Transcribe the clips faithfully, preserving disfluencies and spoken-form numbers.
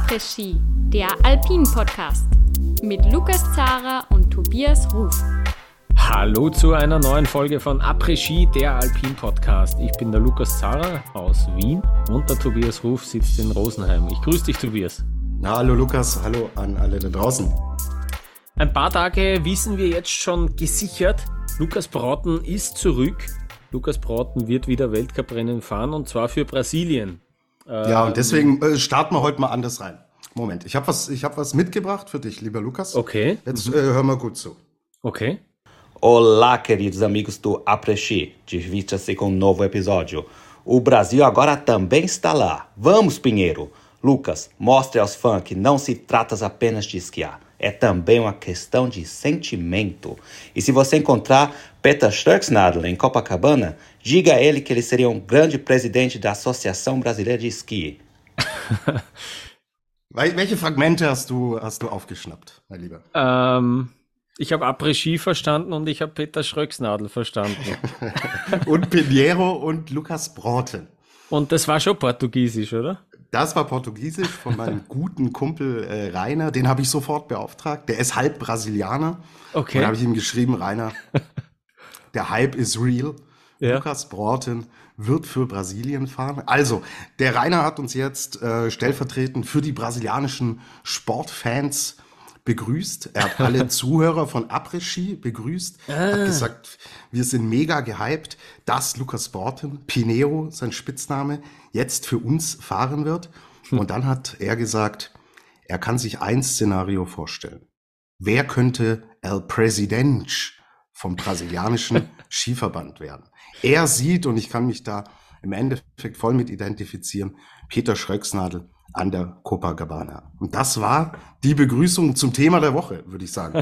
Après-Ski, der Alpin-Podcast mit Lukas Zara und Tobias Ruf. Hallo zu einer neuen Folge von Après-Ski, der Alpin-Podcast. Ich bin der Lukas Zara aus Wien und der Tobias Ruf sitzt in Rosenheim. Ich grüße dich, Tobias. Na, hallo Lukas, hallo an alle da draußen. Ein paar Tage wissen wir jetzt schon gesichert, Lukas Broughton ist zurück. Lukas Broughton wird wieder Weltcuprennen fahren und zwar für Brasilien. Ja, und deswegen äh, starten wir heute mal anders rein. Moment, ich habe was, ich hab was mitgebracht für dich, lieber Lukas. Okay. Jetzt äh, hör mal gut zu. Okay. Olá, queridos amigos do Après-Ski. Divirta-se com um novo episódio. O Brasil agora também está lá. Vamos, Pinheiro! Lucas, mostre aos fãs que não se trata apenas de esquiar. É também uma questão de sentimento. E se você encontrar Peter Schürksnadel em Copacabana, diga a ele que ele seria um grande presidente da Associação Brasileira de Ski. Welche Fragmente hast du, hast du aufgeschnappt, mein Lieber? Ähm, ich habe Après-Ski verstanden und ich habe Peter Schürksnadel verstanden. Und Pinheiro und Lukas Broughton. Und das war schon Portugiesisch, oder? Das war Portugiesisch von meinem guten Kumpel äh, Rainer. Den habe ich sofort beauftragt. Der ist halb Brasilianer. Okay. Und dann habe ich ihm geschrieben, Rainer, der Hype is real. Ja. Lukas Broughton wird für Brasilien fahren. Also, der Rainer hat uns jetzt äh, stellvertretend für die brasilianischen Sportfans begrüßt. Er hat alle Zuhörer von Après-Ski begrüßt. Ah. Hat gesagt, wir sind mega gehypt, dass Lukas Broughton, Pinheiro, sein Spitzname, jetzt für uns fahren wird. Hm. Und dann hat er gesagt, er kann sich ein Szenario vorstellen. Wer könnte El Presidente vom brasilianischen Skiverband werden? Er sieht, und ich kann mich da im Endeffekt voll mit identifizieren, Peter Schürksnadel an der Copacabana. Und das war die Begrüßung zum Thema der Woche, würde ich sagen.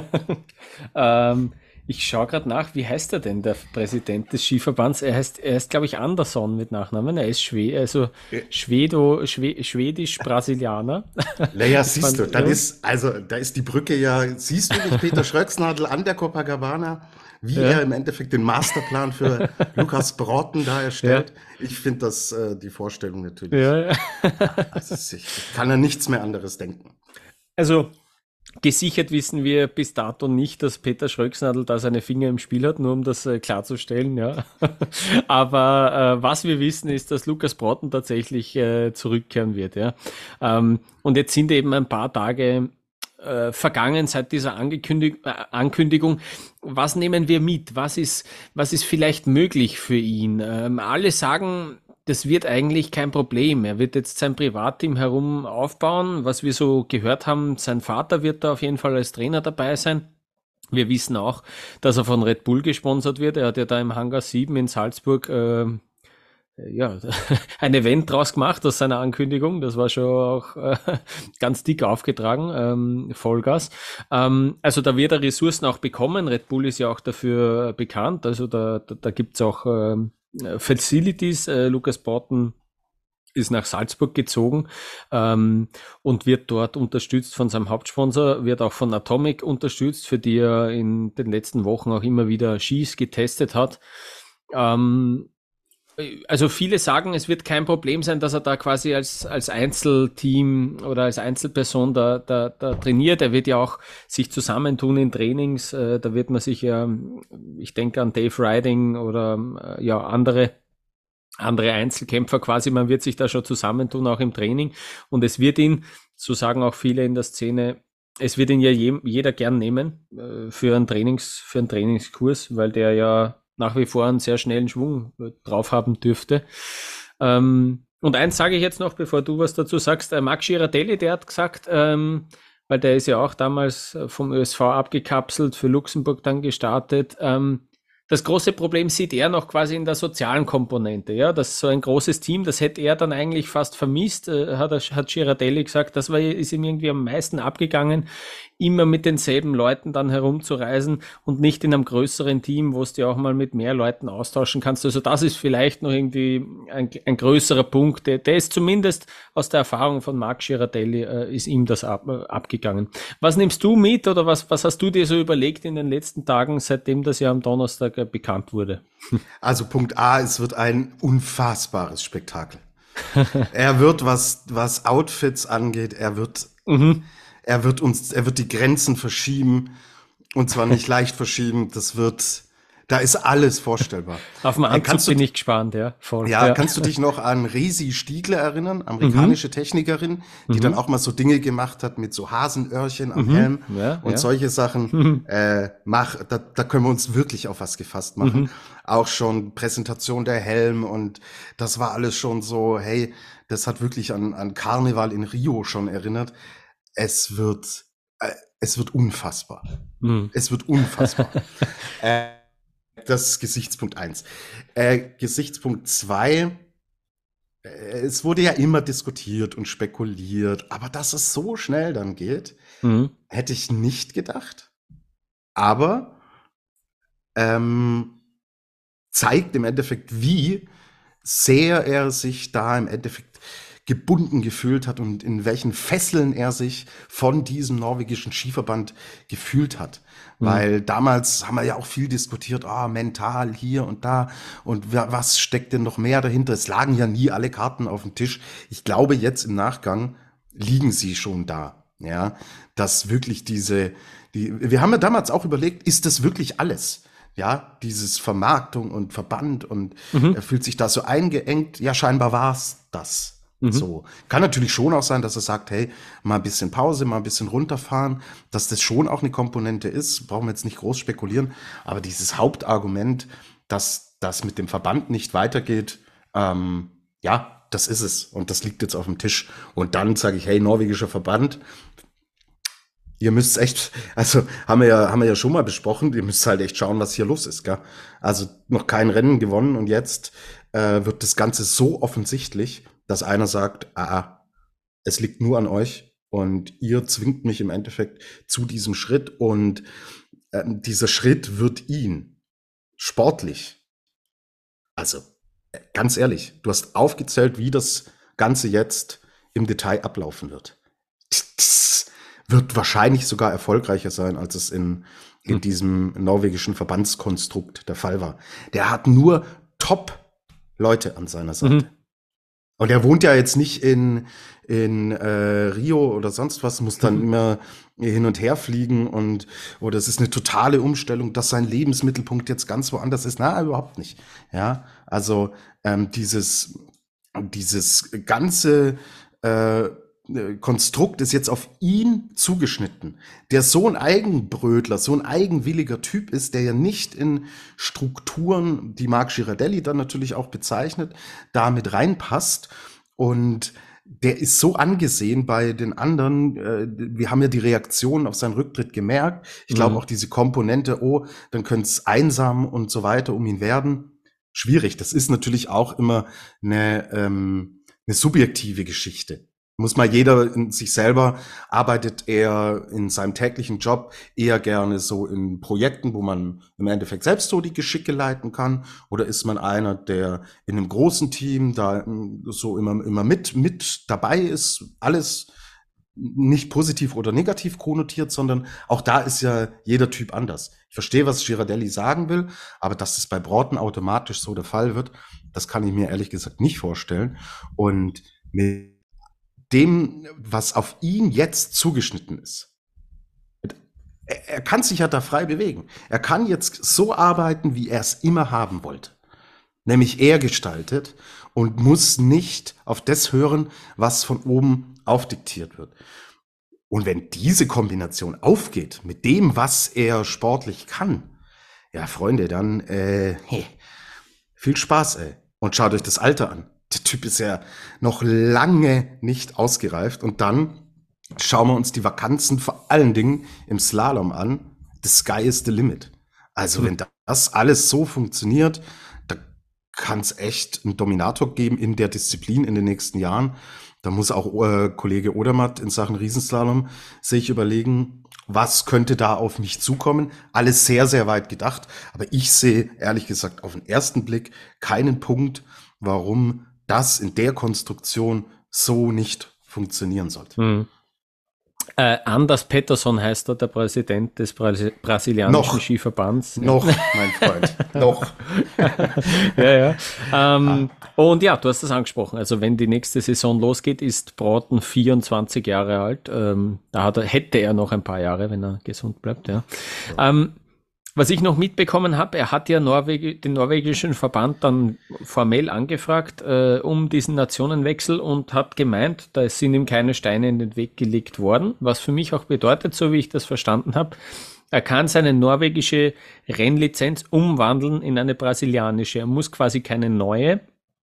ähm, ich schaue gerade nach, wie heißt er denn, der Präsident des Skiverbands? Er heißt, er heißt glaube ich, Andersson mit Nachnamen. Er ist Schwe also Schwedo, Schwe Schwedisch-Brasilianer. Naja, siehst du, dann ist, also, da ist die Brücke ja, siehst du nicht Peter Schürksnadel an der Copacabana, wie ja. er im Endeffekt den Masterplan für Lukas Broughton da erstellt. Ja. Ich finde das, äh, die Vorstellung natürlich. Ja, ja. Also ich kann ja nichts mehr anderes denken. Also, gesichert wissen wir bis dato nicht, dass Peter Schürksnadel da seine Finger im Spiel hat, nur um das äh, klarzustellen, ja. Aber äh, was wir wissen, ist, dass Lukas Broughton tatsächlich äh, zurückkehren wird, ja. Ähm, und jetzt sind eben ein paar Tage äh, vergangen seit dieser Angekündig- äh, Ankündigung. Was nehmen wir mit? Was ist, was ist vielleicht möglich für ihn? Ähm, alle sagen, das wird eigentlich kein Problem. Er wird jetzt sein Privatteam herum aufbauen. Was wir so gehört haben, sein Vater wird da auf jeden Fall als Trainer dabei sein. Wir wissen auch, dass er von Red Bull gesponsert wird. Er hat ja da im Hangar sieben in Salzburg äh, ja, ein Event draus gemacht aus seiner Ankündigung. Das war schon auch äh, ganz dick aufgetragen, ähm, Vollgas. Ähm, also da wird er Ressourcen auch bekommen. Red Bull ist ja auch dafür bekannt. Also da, da, da gibt's auch ähm, Facilities. Äh, Lukas Broughton ist nach Salzburg gezogen ähm, und wird dort unterstützt von seinem Hauptsponsor, wird auch von Atomic unterstützt, für die er in den letzten Wochen auch immer wieder Skis getestet hat. Ähm, also viele sagen, es wird kein Problem sein, dass er da quasi als als Einzelteam oder als Einzelperson da, da, da trainiert. Er wird ja auch sich zusammentun in Trainings. Äh, da wird man sich ja, ich denke an Dave Riding oder äh, ja andere andere Einzelkämpfer quasi, man wird sich da schon zusammentun, auch im Training. Und es wird ihn, so sagen auch viele in der Szene, es wird ihn ja je, jeder gern nehmen äh, für einen Trainings, für einen Trainingskurs, weil der ja nach wie vor einen sehr schnellen Schwung drauf haben dürfte. Ähm, und eins sage ich jetzt noch, bevor du was dazu sagst, äh, Max Girardelli, der hat gesagt, ähm, weil der ist ja auch damals vom Ö S V abgekapselt, für Luxemburg dann gestartet, ähm, das große Problem sieht er noch quasi in der sozialen Komponente, ja, das ist so ein großes Team, das hätte er dann eigentlich fast vermisst, äh, hat, er, hat Girardelli gesagt, das war, ist ihm irgendwie am meisten abgegangen, immer mit denselben Leuten dann herumzureisen und nicht in einem größeren Team, wo du dich auch mal mit mehr Leuten austauschen kannst. Also das ist vielleicht noch irgendwie ein, ein größerer Punkt. Der, der ist zumindest aus der Erfahrung von Marc Girardelli, äh, ist ihm das ab, äh, abgegangen. Was nimmst du mit oder was, was hast du dir so überlegt in den letzten Tagen, seitdem das ja am Donnerstag äh, bekannt wurde? Also Punkt A, es wird ein unfassbares Spektakel. Er wird, was, was Outfits angeht, er wird, Mhm. er wird uns, er wird die Grenzen verschieben. Und zwar nicht leicht verschieben. Das wird, da ist alles vorstellbar. Auf den Äh, Anzug kannst du, bin ich gespannt, ja, voll. ja, kannst du dich noch an Resi Stiegler erinnern? Amerikanische Technikerin, die dann auch mal so Dinge gemacht hat mit so Hasenöhrchen am Helm Ja, und ja. solche Sachen. Äh, mach, da, da können wir uns wirklich auf was gefasst machen. Auch schon Präsentation der Helm und das war alles schon so, hey, das hat wirklich an, an Karneval in Rio schon erinnert. Es wird, äh, es wird unfassbar. Mhm. Es wird unfassbar. äh, das ist Gesichtspunkt eins. Äh, Gesichtspunkt zwei, äh, es wurde ja immer diskutiert und spekuliert, aber dass es so schnell dann geht, Mhm. hätte ich nicht gedacht. Aber ähm, zeigt im Endeffekt, wie sehr er sich da im Endeffekt gebunden gefühlt hat und in welchen Fesseln er sich von diesem norwegischen Skiverband gefühlt hat. Mhm. Weil damals haben wir ja auch viel diskutiert, ah, mental hier und da und wa- was steckt denn noch mehr dahinter? Es lagen ja nie alle Karten auf dem Tisch. Ich glaube, jetzt im Nachgang liegen sie schon da. Ja, dass wirklich diese, die, wir haben ja damals auch überlegt, ist das wirklich alles? Ja, dieses Vermarktung und Verband und er fühlt sich da so eingeengt. Ja, scheinbar war's das. So. Kann natürlich schon auch sein, dass er sagt, hey, mal ein bisschen Pause, mal ein bisschen runterfahren, dass das schon auch eine Komponente ist. Brauchen wir jetzt nicht groß spekulieren. Aber dieses Hauptargument, dass das mit dem Verband nicht weitergeht, ähm, ja, das ist es. Und das liegt jetzt auf dem Tisch. Und dann sage ich, hey, norwegischer Verband, ihr müsst echt, also haben wir ja, haben wir ja schon mal besprochen, ihr müsst halt echt schauen, was hier los ist, gell? Also noch kein Rennen gewonnen und jetzt äh, wird das Ganze so offensichtlich, dass einer sagt, ah, ah, es liegt nur an euch und ihr zwingt mich im Endeffekt zu diesem Schritt und ähm, dieser Schritt wird ihn sportlich, also äh, ganz ehrlich, du hast aufgezählt, wie das Ganze jetzt im Detail ablaufen wird. Das wird wahrscheinlich sogar erfolgreicher sein, als es in, in Hm. diesem norwegischen Verbandskonstrukt der Fall war. Der hat nur Top-Leute an seiner Seite. Mhm. Und er wohnt ja jetzt nicht in, in äh, Rio oder sonst was, muss dann immer hin und her fliegen und oder es ist eine totale Umstellung, dass sein Lebensmittelpunkt jetzt ganz woanders ist. Na, überhaupt nicht. Ja, also ähm, dieses, dieses ganze äh, Konstrukt ist jetzt auf ihn zugeschnitten. Der so ein Eigenbrötler, so ein eigenwilliger Typ ist, der ja nicht in Strukturen, die Marc Girardelli dann natürlich auch bezeichnet, damit reinpasst. Und der ist so angesehen bei den anderen. Äh, wir haben ja die Reaktionen auf seinen Rücktritt gemerkt. Ich glaube Mhm. auch diese Komponente, oh, dann könnte es einsam und so weiter um ihn werden. Schwierig. Das ist natürlich auch immer eine, ähm, eine subjektive Geschichte. Muss mal jeder in sich selber, arbeitet er in seinem täglichen Job eher gerne so in Projekten, wo man im Endeffekt selbst so die Geschicke leiten kann? Oder ist man einer, der in einem großen Team da mm, so immer, immer mit, mit dabei ist, alles nicht positiv oder negativ konnotiert, sondern auch da ist ja jeder Typ anders. Ich verstehe, was Girardelli sagen will, aber dass das bei Broughton automatisch so der Fall wird, das kann ich mir ehrlich gesagt nicht vorstellen. Und mit dem, was auf ihn jetzt zugeschnitten ist, er, er kann sich ja da frei bewegen. Er kann jetzt so arbeiten, wie er es immer haben wollte. Nämlich er gestaltet und muss nicht auf das hören, was von oben aufdiktiert wird. Und wenn diese Kombination aufgeht mit dem, was er sportlich kann, ja, Freunde, dann äh, hey, viel Spaß, ey. Und schaut euch das Alter an. Der Typ ist ja noch lange nicht ausgereift. Und dann schauen wir uns die Vakanzen vor allen Dingen im Slalom an. The sky is the limit. Also wenn das alles so funktioniert, da kann es echt einen Dominator geben in der Disziplin in den nächsten Jahren. Da muss auch äh, Kollege Odermatt in Sachen Riesenslalom sich überlegen, was könnte da auf mich zukommen. Alles sehr, sehr weit gedacht. Aber ich sehe, ehrlich gesagt, auf den ersten Blick keinen Punkt, warum das in der Konstruktion so nicht funktionieren sollte. Mhm. Äh, Anders Pettersson heißt er, der Präsident des Brasi- brasilianischen Noch. Skiverbands. Noch, mein Freund, noch. ja, ja. Ähm, und ja, du hast das angesprochen. Also wenn die nächste Saison losgeht, ist Broughton vierundzwanzig Jahre alt. Ähm, da hat er, hätte er noch ein paar Jahre, wenn er gesund bleibt. Ja. ja. Ähm, was ich noch mitbekommen habe, er hat ja Norweg- den norwegischen Verband dann formell angefragt äh, um diesen Nationenwechsel und hat gemeint, da sind ihm keine Steine in den Weg gelegt worden, was für mich auch bedeutet, so wie ich das verstanden habe, er kann seine norwegische Rennlizenz umwandeln in eine brasilianische. Er muss quasi keine neue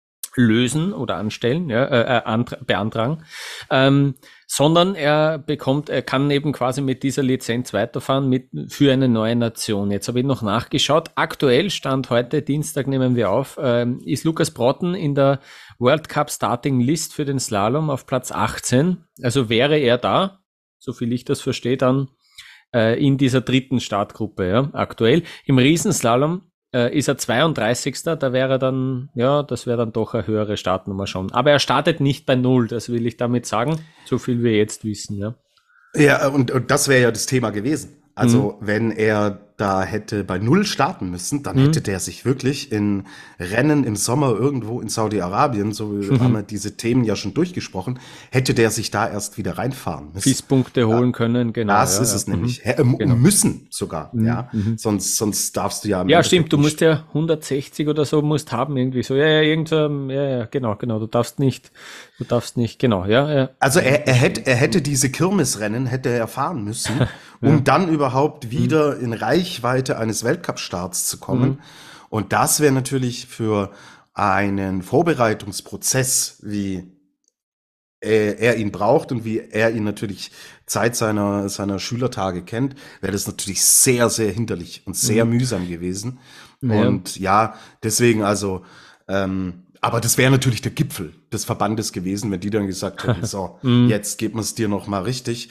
lösen oder anstellen, ja, äh, antra- beantragen, ähm, sondern er bekommt, er kann eben quasi mit dieser Lizenz weiterfahren mit für eine neue Nation. Jetzt habe ich noch nachgeschaut. Aktuell, Stand heute, Dienstag nehmen wir auf, ähm, ist Lucas Broughton in der World Cup Starting List für den Slalom auf Platz achtzehn. Also wäre er da, so viel ich das verstehe, dann äh, in dieser dritten Startgruppe, ja, aktuell. Im Riesenslalom äh, ist er zweiunddreißigster Da wäre dann, ja, das wäre dann doch eine höhere Startnummer schon. Aber er startet nicht bei Null, das will ich damit sagen, so viel wir jetzt wissen, ja. Ja, und, und das wäre ja das Thema gewesen. Also, mhm. wenn er da hätte bei Null starten müssen, dann mhm. hätte der sich wirklich in Rennen im Sommer irgendwo in Saudi-Arabien, so mhm. haben wir diese Themen ja schon durchgesprochen, hätte der sich da erst wieder reinfahren müssen. Fiespunkte holen ja. können, genau. Das ja, ist ja. es nämlich. Mhm. Genau. Müssen sogar, mhm. ja. Mhm. Sonst, sonst darfst du ja... Ja, stimmt, du musst ja hundertsechzig oder so musst haben irgendwie so. Ja, ja, irgendwann, ja, ja, genau, genau. Du darfst nicht, du darfst nicht, genau, ja, ja. Also er, er hätte, er hätte diese Kirmesrennen, hätte er fahren müssen, um ja. dann überhaupt wieder mhm. in Reichweite eines Weltcup-Starts zu kommen. Mhm. Und das wäre natürlich für einen Vorbereitungsprozess, wie er, er ihn braucht und wie er ihn natürlich Zeit seiner, seiner Schülertage kennt, wäre das natürlich sehr, sehr hinderlich und sehr mhm. mühsam gewesen. Ja. Und ja, deswegen also, ähm, aber das wäre natürlich der Gipfel des Verbandes gewesen, wenn die dann gesagt hätten, so, mhm. jetzt geben wir es dir noch mal richtig.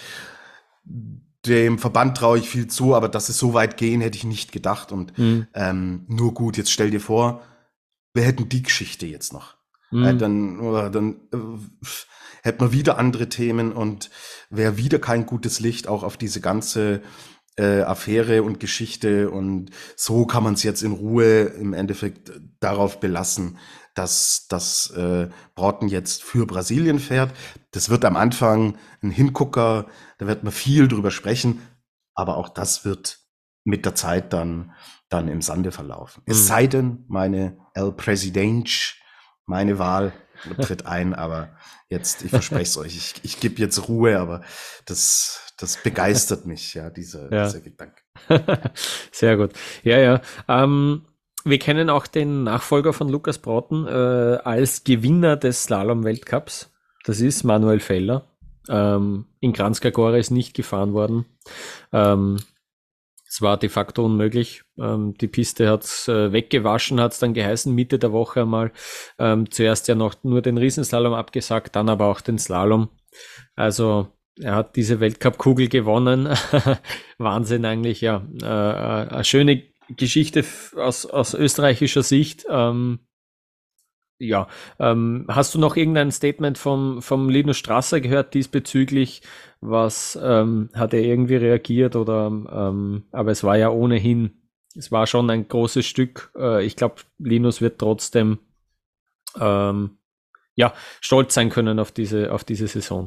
Dem Verband traue ich viel zu, aber dass es so weit gehen, hätte ich nicht gedacht. Und mhm. ähm, nur gut, jetzt stell dir vor, wir hätten die Geschichte jetzt noch. Mhm. Äh, dann oder dann äh, hätten wir wieder andere Themen und wäre wieder kein gutes Licht auch auf diese ganze äh, Affäre und Geschichte. Und so kann man es jetzt in Ruhe im Endeffekt darauf belassen, dass dass äh, Broughton jetzt für Brasilien fährt. Das wird am Anfang ein Hingucker, da wird man viel drüber sprechen, aber auch das wird mit der Zeit dann dann im Sande verlaufen. Mhm. Es sei denn, meine El Presidente, meine Wahl tritt ein, aber jetzt, ich verspreche es euch, ich, ich gebe jetzt Ruhe, aber das das begeistert mich, ja, dieser, ja. dieser Gedanke. Sehr gut. Ja, ja. Ähm, wir kennen auch den Nachfolger von Lucas Broughton äh, als Gewinner des Slalom-Weltcups. Das ist Manuel Feller. Ähm, in Kranjska ist nicht gefahren worden. Ähm, es war de facto unmöglich. Ähm, die Piste hat's äh, weggewaschen, hat's dann geheißen, Mitte der Woche einmal. Ähm, zuerst ja noch nur den Riesenslalom abgesagt, dann aber auch den Slalom. Also er hat diese Weltcup-Kugel gewonnen. Wahnsinn eigentlich, ja. Äh, eine schöne Geschichte aus, aus österreichischer Sicht. Ähm, ja, ähm, hast du noch irgendein Statement vom, vom Linus Strasser gehört diesbezüglich? Was ähm, hat er irgendwie reagiert oder? Ähm, aber es war ja ohnehin, es war schon ein großes Stück. Äh, ich glaube, Linus wird trotzdem ähm, ja stolz sein können auf diese auf diese Saison.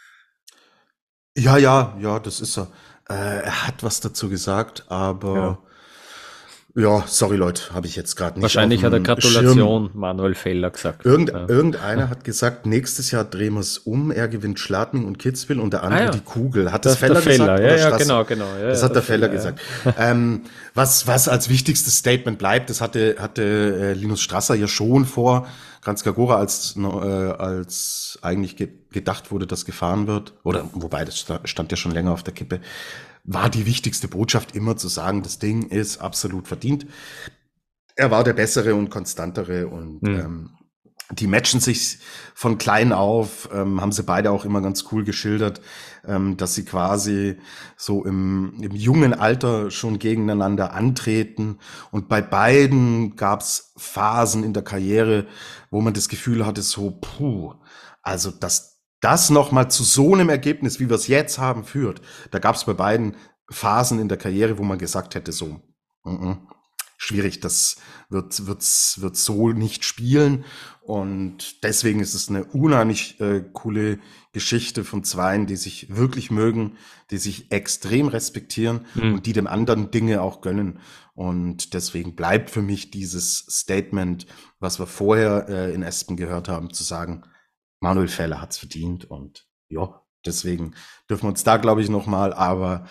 Ja, ja, ja, das ist er. Äh, er hat was dazu gesagt, aber ja. Ja, sorry Leute, habe ich jetzt gerade nicht. Wahrscheinlich hat er Gratulation Schirm. Manuel Feller gesagt. Irgend, ja. Irgendeiner hat gesagt, nächstes Jahr drehen wir es um, er gewinnt Schladming und Kitzbühel und der andere ah, ja. die Kugel. Hat das, das Feller gesagt? Ja, ja, genau, genau. Ja, das ja, hat der Feller ja. gesagt. ähm, was, was als wichtigstes Statement bleibt, das hatte, hatte äh, Linus Strasser ja schon vor Kranjska Gora, als, äh, als eigentlich ge- gedacht wurde, dass gefahren wird, oder wobei, das stand ja schon länger auf der Kippe, war die wichtigste Botschaft immer zu sagen, das Ding ist absolut verdient. Er war der Bessere und Konstantere und mhm. ähm, die matchen sich von klein auf, ähm, haben sie beide auch immer ganz cool geschildert, ähm, dass sie quasi so im, im jungen Alter schon gegeneinander antreten und bei beiden gab's Phasen in der Karriere, wo man das Gefühl hatte, so puh, also das das nochmal zu so einem Ergebnis, wie wir es jetzt haben, führt. Da gab es bei beiden Phasen in der Karriere, wo man gesagt hätte, so, mm-mm, schwierig, das wird, wird's, wird so nicht spielen. Und deswegen ist es eine unheimlich äh, coole Geschichte von Zweien, die sich wirklich mögen, die sich extrem respektieren mhm. und die dem anderen Dinge auch gönnen. Und deswegen bleibt für mich dieses Statement, was wir vorher äh, in Espen gehört haben, zu sagen, Manuel Feller hat's verdient. Und ja, deswegen dürfen wir uns da, glaube ich, nochmal, aber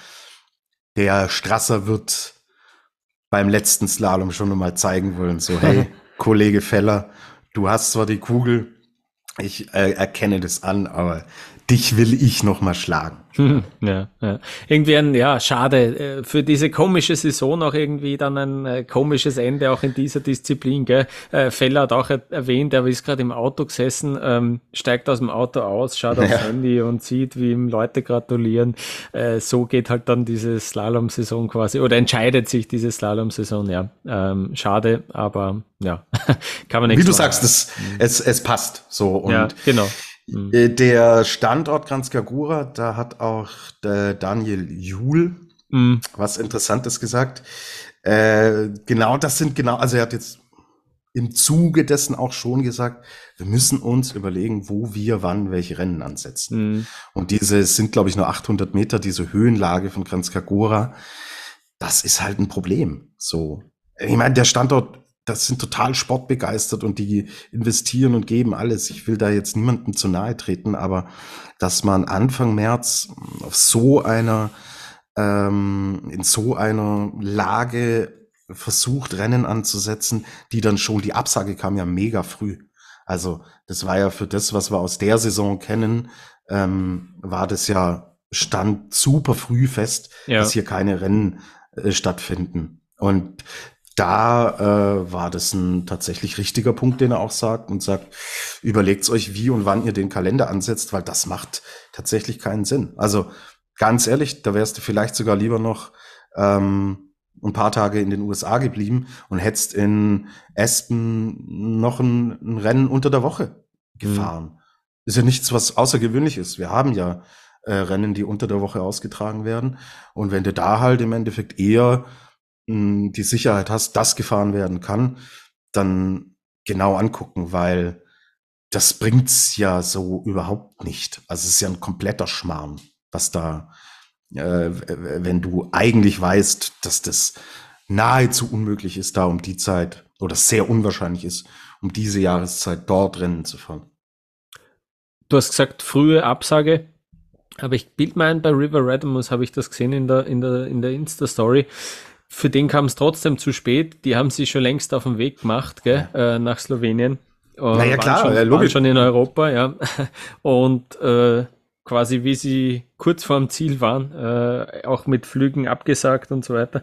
der Strasser wird beim letzten Slalom schon nochmal zeigen wollen, so, hey, Kollege Feller, du hast zwar die Kugel, ich äh, erkenne das an, aber dich will ich noch mal schlagen. Ja, ja. Irgendwie ein, ja, schade. Für diese komische Saison auch irgendwie dann ein äh, komisches Ende auch in dieser Disziplin, gell. Äh, Feller hat auch erwähnt, er ist gerade im Auto gesessen, ähm, steigt aus dem Auto aus, schaut aufs ja. Handy und sieht, wie ihm Leute gratulieren. Äh, so geht halt dann diese Slalom-Saison quasi, oder entscheidet sich diese Slalom-Saison, ja. Ähm, schade, aber ja, kann man nichts Wie du machen. sagst, es, es, es passt so. Und ja, genau. Der Standort Kranjska-Gora, da hat auch der Daniel Juhl mhm. was Interessantes gesagt. Äh, genau, das sind genau, also er hat jetzt im Zuge dessen auch schon gesagt, wir müssen uns überlegen, wo wir wann welche Rennen ansetzen. Mhm. Und diese sind, glaube ich, nur achthundert Meter, diese Höhenlage von Kranjska-Gora. Das ist halt ein Problem. So, ich meine, der Standort, das sind total sportbegeistert und die investieren und geben alles. Ich will da jetzt niemandem zu nahe treten, aber dass man Anfang März auf so einer, ähm, in so einer Lage versucht, Rennen anzusetzen, die dann schon, die Absage kam ja mega früh. Also das war ja für das, was wir aus der Saison kennen, ähm, war das ja, stand super früh fest, ja. dass hier keine Rennen äh, stattfinden. Und da äh, war das ein tatsächlich richtiger Punkt, den er auch sagt und sagt, überlegt's euch, wie und wann ihr den Kalender ansetzt, weil das macht tatsächlich keinen Sinn. Also ganz ehrlich, da wärst du vielleicht sogar lieber noch ähm, ein paar Tage in den U S A geblieben und hättest in Aspen noch ein, ein Rennen unter der Woche gefahren. Mhm. Ist ja nichts, was außergewöhnlich ist. Wir haben ja äh, Rennen, die unter der Woche ausgetragen werden. Und wenn du da halt im Endeffekt eher die Sicherheit hast, dass gefahren werden kann, dann genau angucken, weil das bringt's ja so überhaupt nicht. Also es ist ja ein kompletter Schmarrn, was da, äh, wenn du eigentlich weißt, dass das nahezu unmöglich ist, da um die Zeit, oder sehr unwahrscheinlich ist, um diese Jahreszeit dort Rennen zu fahren. Du hast gesagt, frühe Absage, aber ich bild mir ein, bei River Radamus habe ich das gesehen in der, in der, in der Insta-Story. Für den kam es trotzdem zu spät. Die haben sich schon längst auf den Weg gemacht, gell, äh, nach Slowenien. Äh, naja, klar, schon, ja, logisch. Waren schon in Europa, ja. Und äh, quasi wie sie kurz vorm Ziel waren, äh, auch mit Flügen abgesagt und so weiter,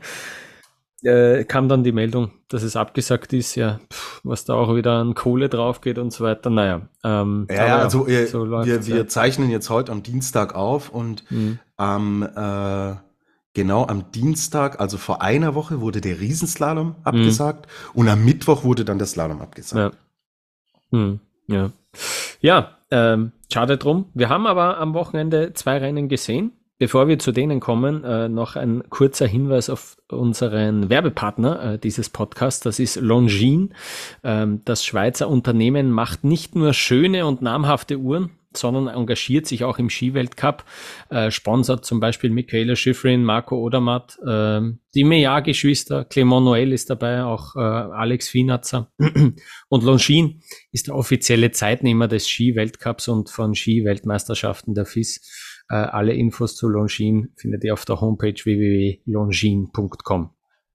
äh, kam dann die Meldung, dass es abgesagt ist, ja, pff, was da auch wieder an Kohle drauf geht und so weiter. Naja. Ähm, ja, ja, also äh, so wir, wir ja. zeichnen jetzt heute am Dienstag auf und mhm. am ähm, äh, Genau, am Dienstag, also vor einer Woche, wurde der Riesenslalom abgesagt mhm. und am Mittwoch wurde dann der Slalom abgesagt. Ja, hm, ja. ja ähm, schade drum. Wir haben aber am Wochenende zwei Rennen gesehen. Bevor wir zu denen kommen, äh, noch ein kurzer Hinweis auf unseren Werbepartner äh, dieses Podcasts. Das ist Longines. Ähm, das Schweizer Unternehmen macht nicht nur schöne und namhafte Uhren, sondern engagiert sich auch im Skiweltcup, äh, sponsert zum Beispiel Michaela Schifrin, Marco Odermatt, äh, die Meillard-Geschwister, Clément Noël ist dabei, auch äh, Alex Finatzer. Und Longines ist der offizielle Zeitnehmer des Skiweltcups und von Skiweltmeisterschaften der F I S. Äh, alle Infos zu Longines findet ihr auf der Homepage w w w punkt longines punkt com.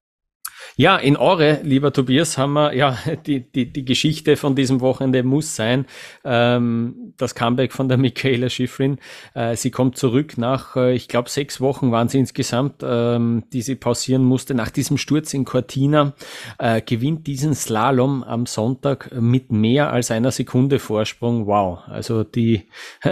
Ja, in Åre, lieber Tobias, haben wir, ja, die, die, die Geschichte von diesem Wochenende muss sein, ähm, das Comeback von der Michaela Schifrin. Äh, sie kommt zurück nach, äh, ich glaube, sechs Wochen waren sie insgesamt, ähm, die sie pausieren musste. Nach diesem Sturz in Cortina äh, gewinnt diesen Slalom am Sonntag mit mehr als einer Sekunde Vorsprung. Wow, also die,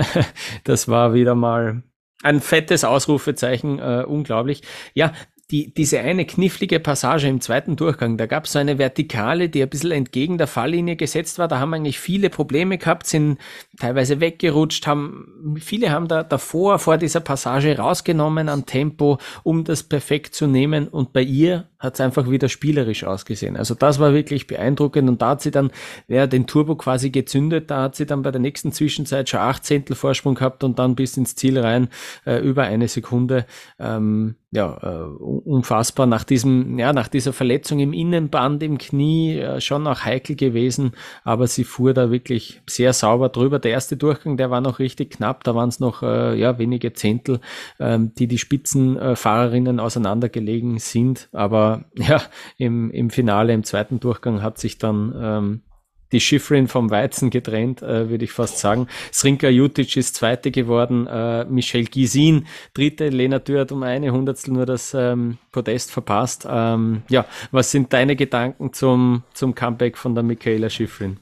das war wieder mal ein fettes Ausrufezeichen, äh, unglaublich. Ja, Die, diese eine knifflige Passage im zweiten Durchgang, da gab es so eine Vertikale, die ein bisschen entgegen der Falllinie gesetzt war. Da haben eigentlich viele Probleme gehabt, sind teilweise weggerutscht, haben, viele haben da davor, vor dieser Passage rausgenommen an Tempo, um das perfekt zu nehmen, und bei ihr hat es einfach wieder spielerisch ausgesehen. Also das war wirklich beeindruckend, und da hat sie dann ja, den Turbo quasi gezündet, da hat sie dann bei der nächsten Zwischenzeit schon acht Zehntel Vorsprung gehabt und dann bis ins Ziel rein äh, über eine Sekunde. Ähm, ja, äh, unfassbar. Nach diesem, ja, nach dieser Verletzung im Innenband, im Knie, äh, schon auch heikel gewesen, aber sie fuhr da wirklich sehr sauber drüber. Der erste Durchgang, der war noch richtig knapp, da waren es noch äh, ja, wenige Zehntel, ähm, die die Spitzenfahrerinnen äh, auseinandergelegen sind, aber ja, im, im Finale, im zweiten Durchgang hat sich dann ähm, die Shiffrin vom Weizen getrennt, äh, würde ich fast sagen. Srinka Jutic ist Zweite geworden, äh, Michelle Gisin Dritte, Lena Dürr hat um eine Hundertstel nur das ähm, Podest verpasst. Ähm, ja, was sind deine Gedanken zum, zum Comeback von der Michaela Shiffrin?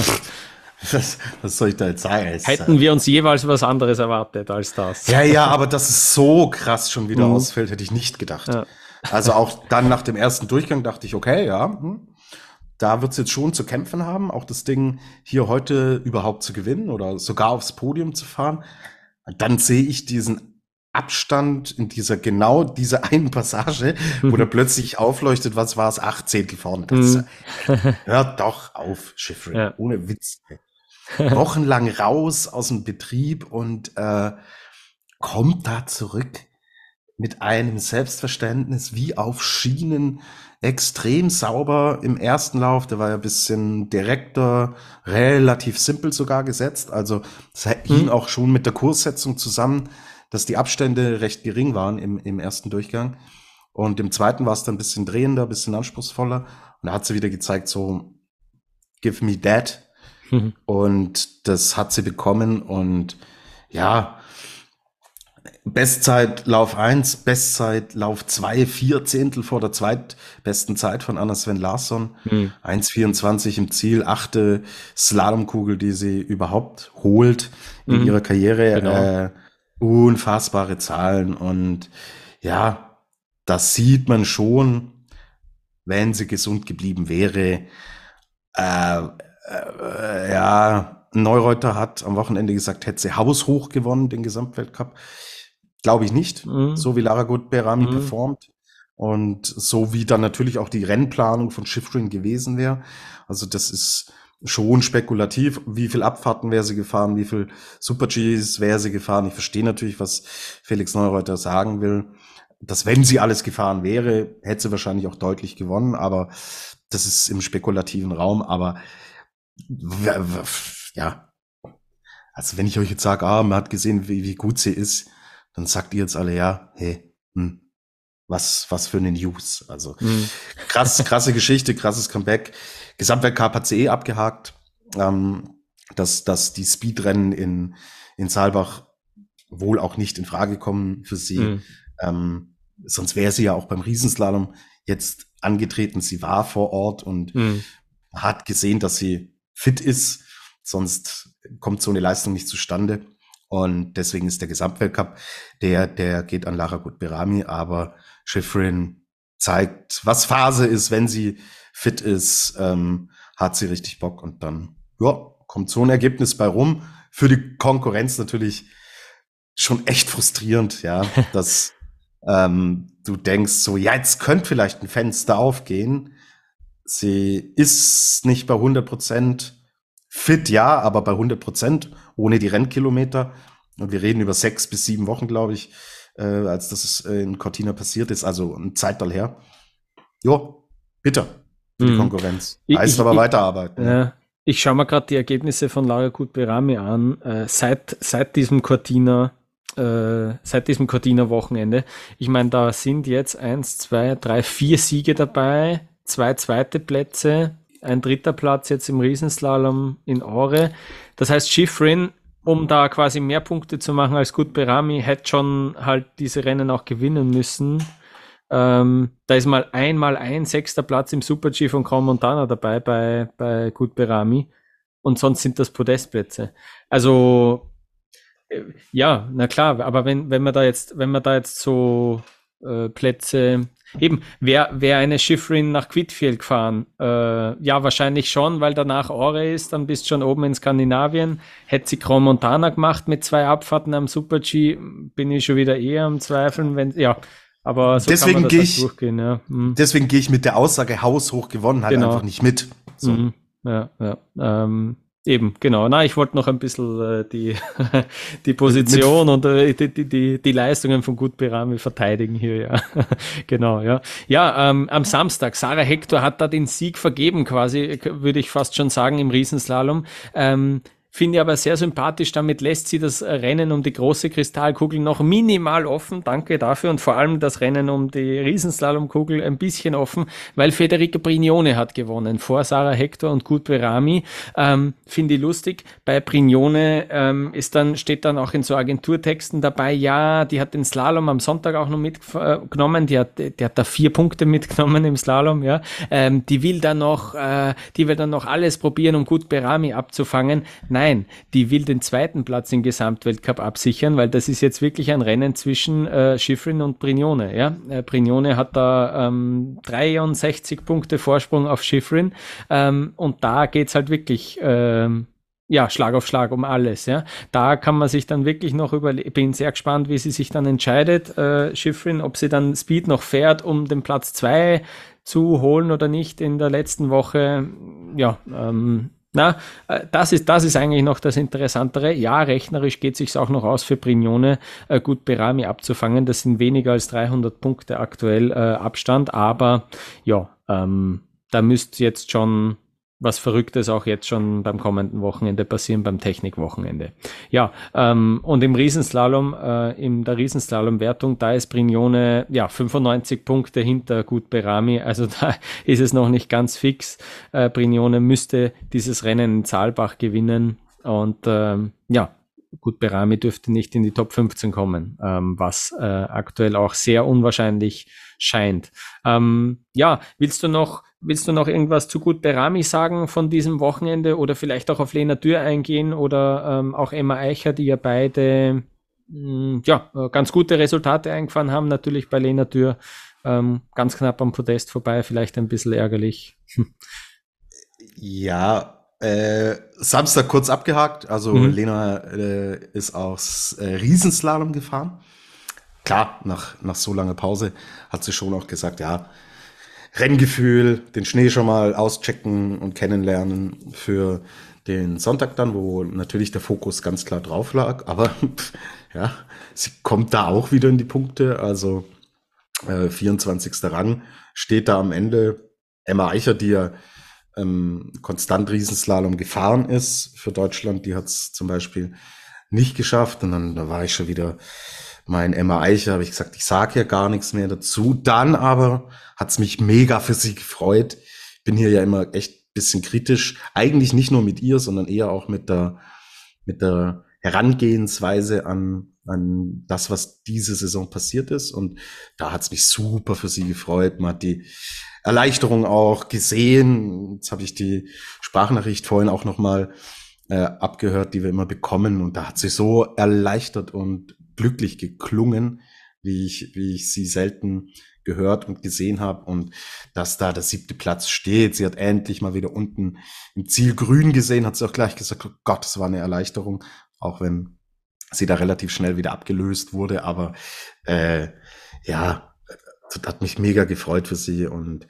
Was, was soll ich da jetzt sagen? Es, Hätten wir uns jeweils was anderes erwartet als das. Ja, ja, aber dass es so krass schon wieder Mhm. ausfällt, hätte ich nicht gedacht. Ja. Also auch dann nach dem ersten Durchgang dachte ich, okay, ja, hm, da wird es jetzt schon zu kämpfen haben, auch das Ding hier heute überhaupt zu gewinnen oder sogar aufs Podium zu fahren. Und dann sehe ich diesen Abstand in dieser, genau dieser einen Passage, wo da plötzlich aufleuchtet, was war es, acht Zehntel vorne. Das, Mhm. hört doch auf, Shiffrin, Ja. ohne Witz. Wochenlang raus aus dem Betrieb und äh, kommt da zurück mit einem Selbstverständnis wie auf Schienen, extrem sauber im ersten Lauf. Der war ja ein bisschen direkter, relativ simpel sogar gesetzt. Also es hing Mhm. auch schon mit der Kurssetzung zusammen, dass die Abstände recht gering waren im, im ersten Durchgang. Und im zweiten war es dann ein bisschen drehender, ein bisschen anspruchsvoller. Und da hat sie wieder gezeigt, so, give me that. Mhm. Und das hat sie bekommen. Und ja, Bestzeit Lauf eins, Bestzeit Lauf zwei, vier Zehntel vor der zweitbesten Zeit von Anna Sven Larsson. Mhm. eins vierundzwanzig im Ziel, achte Slalomkugel, die sie überhaupt holt in Mhm. ihrer Karriere. Genau. Äh, unfassbare Zahlen. Und ja, das sieht man schon, wenn sie gesund geblieben wäre. Äh, äh, ja, Neureuter hat am Wochenende gesagt, hätte sie haushoch gewonnen, den Gesamtweltcup. Glaube ich nicht. Mhm. So wie Lara Gut-Berami Mhm. performt und so wie dann natürlich auch die Rennplanung von Shiffrin gewesen wäre. Also das ist schon spekulativ. Wie viel Abfahrten wäre sie gefahren? Wie viel Super-Gs wäre sie gefahren? Ich verstehe natürlich, was Felix Neureuter sagen will. Dass wenn sie alles gefahren wäre, hätte sie wahrscheinlich auch deutlich gewonnen. Aber das ist im spekulativen Raum. Aber w- w- ja, also wenn ich euch jetzt sage, ah, man hat gesehen, wie, wie gut sie ist, dann sagt ihr jetzt alle, ja, hey, hm, was, was für eine News. Also Mhm. krass, krasse Geschichte, krasses Comeback. Gesamtweltcup hat sie eh abgehakt, ähm, dass, dass die Speedrennen in, in Saalbach wohl auch nicht in Frage kommen für sie. Mhm. Ähm, sonst wäre sie ja auch beim Riesenslalom jetzt angetreten. Sie war vor Ort und Mhm. hat gesehen, dass sie fit ist. Sonst kommt so eine Leistung nicht zustande. Und deswegen ist der Gesamtweltcup, der, der geht an Lara Gut-Berami, aber Shiffrin zeigt, was Phase ist, wenn sie fit ist, ähm, hat sie richtig Bock und dann, ja, kommt so ein Ergebnis bei rum. Für die Konkurrenz natürlich schon echt frustrierend, ja, dass ähm, du denkst so, ja, jetzt könnte vielleicht ein Fenster aufgehen. Sie ist nicht bei hundert Prozent fit, ja, aber bei hundert Prozent ohne die Rennkilometer. Und wir reden über sechs bis sieben Wochen, glaube ich, äh, als das äh, in Cortina passiert ist, also ein Zeitalter her. Jo, bitter für die Mhm. Konkurrenz. Ich- Heißt ich- aber ich- weiterarbeiten. ne? Ja, ich schaue mir gerade die Ergebnisse von Lara Gut-Berami an, äh, seit, seit diesem Cortina, äh, seit diesem Cortina-Wochenende. Ich meine, da sind jetzt eins, zwei, drei, vier Siege dabei, zwei zweite Plätze, ein dritter Platz jetzt im Riesenslalom in Aure. Das heißt, Shiffrin, um da quasi mehr Punkte zu machen als Gut-Berami, hätte schon halt diese Rennen auch gewinnen müssen. Ähm, da ist mal einmal ein sechster Platz im Super-G von Grand Montana dabei bei, bei Gut-Berami und sonst sind das Podestplätze. Also äh, ja, na klar, aber wenn, wenn man da jetzt, wenn man da jetzt so äh, Plätze. Eben, wäre wär eine Schifrin nach Quidfield gefahren? Äh, ja, wahrscheinlich schon, weil danach Ore ist, dann bist du schon oben in Skandinavien. Hätte sie Grand Montana gemacht mit zwei Abfahrten am Super-G, bin ich schon wieder eher am Zweifeln, wenn, ja, aber so deswegen kann man das gehe halt ich, durchgehen, ja. Mhm. Deswegen gehe ich mit der Aussage haushoch gewonnen halt Genau. einfach nicht mit. So. Mhm. Ja, ja, ähm, eben, genau. Na, ich wollte noch ein bisschen äh, die, die Position und äh, die, die, die, die Leistungen von Gut Berami verteidigen hier, ja. Genau, ja. Ja, ähm, am Samstag, Sarah Hector hat da den Sieg vergeben quasi, würde ich fast schon sagen, im Riesenslalom. Ähm, Finde ich aber sehr sympathisch, damit lässt sie das Rennen um die große Kristallkugel noch minimal offen, danke dafür, und vor allem das Rennen um die Riesenslalomkugel ein bisschen offen, weil Federica Brignone hat gewonnen, vor Sarah Hector und Gut Berami. Ähm, finde ich lustig, bei Brignone ähm, ist dann, steht dann auch in so Agenturtexten dabei, ja, die hat den Slalom am Sonntag auch noch mitgenommen, die hat, die hat da vier Punkte mitgenommen im Slalom, ja, ähm, die will dann noch, äh, die will dann noch alles probieren, um Gut Berami abzufangen. Nein, die will den zweiten Platz im Gesamtweltcup absichern, weil das ist jetzt wirklich ein Rennen zwischen äh, Schifrin und Brignone. Ja? Äh, Brignone hat da ähm, dreiundsechzig Punkte Vorsprung auf Schifrin ähm, und da geht's halt wirklich ähm, ja, Schlag auf Schlag um alles. Ja? Da kann man sich dann wirklich noch überlegen, ich bin sehr gespannt, wie sie sich dann entscheidet, äh, Schifrin, ob sie dann Speed noch fährt, um den Platz zwei zu holen oder nicht in der letzten Woche. Ja, ähm, Na, das ist, das ist eigentlich noch das Interessantere. Ja, rechnerisch geht es sich auch noch aus für Brignone, äh, Gut Berami abzufangen. Das sind weniger als dreihundert Punkte aktuell äh, Abstand, aber ja, ähm, da müsste jetzt schon was Verrücktes auch jetzt schon beim kommenden Wochenende passieren, beim Technikwochenende. Ja, ähm, und im Riesenslalom, äh, in der Riesenslalom-Wertung, da ist Brignone, ja, fünfundneunzig Punkte hinter Gut Berami, also da ist es noch nicht ganz fix. Äh, Brignone müsste dieses Rennen in Saalbach gewinnen und ähm, ja, Gut Berami dürfte nicht in die Top fünfzehn kommen, ähm, was äh, aktuell auch sehr unwahrscheinlich scheint. Ähm, ja, willst du noch Willst du noch irgendwas zu Gut Berami sagen von diesem Wochenende oder vielleicht auch auf Lena Dürr eingehen oder ähm, auch Emma Eicher, die ja beide mh, ja, ganz gute Resultate eingefahren haben, natürlich bei Lena Dürr ähm, ganz knapp am Podest vorbei, vielleicht ein bisschen ärgerlich. Ja, äh, Samstag kurz abgehakt, also mhm. Lena äh, ist aus äh, Riesenslalom gefahren. Klar, nach, nach so langer Pause hat sie schon auch gesagt, ja, Renngefühl, den Schnee schon mal auschecken und kennenlernen für den Sonntag dann, wo natürlich der Fokus ganz klar drauf lag. Aber ja, sie kommt da auch wieder in die Punkte. Also äh, vierundzwanzigster Rang steht da am Ende. Emma Eicher, die ja ähm, konstant Riesenslalom gefahren ist für Deutschland, die hat es zum Beispiel nicht geschafft. Und dann da war ich schon wieder mein Emma Eicher, habe ich gesagt, ich sage ja gar nichts mehr dazu. Dann aber hat es mich mega für sie gefreut. Ich bin hier ja immer echt ein bisschen kritisch. Eigentlich nicht nur mit ihr, sondern eher auch mit der, mit der Herangehensweise an, an das, was diese Saison passiert ist. Und da hat es mich super für sie gefreut. Man hat die Erleichterung auch gesehen. Jetzt habe ich die Sprachnachricht vorhin auch nochmal äh, abgehört, die wir immer bekommen. Und da hat sie so erleichtert und glücklich geklungen, wie ich, wie ich sie selten gehört und gesehen habe, und dass da der siebte Platz steht. Sie hat endlich mal wieder unten im Ziel grün gesehen, hat sie auch gleich gesagt, oh Gott, das war eine Erleichterung, auch wenn sie da relativ schnell wieder abgelöst wurde, aber äh, ja, das hat mich mega gefreut für sie und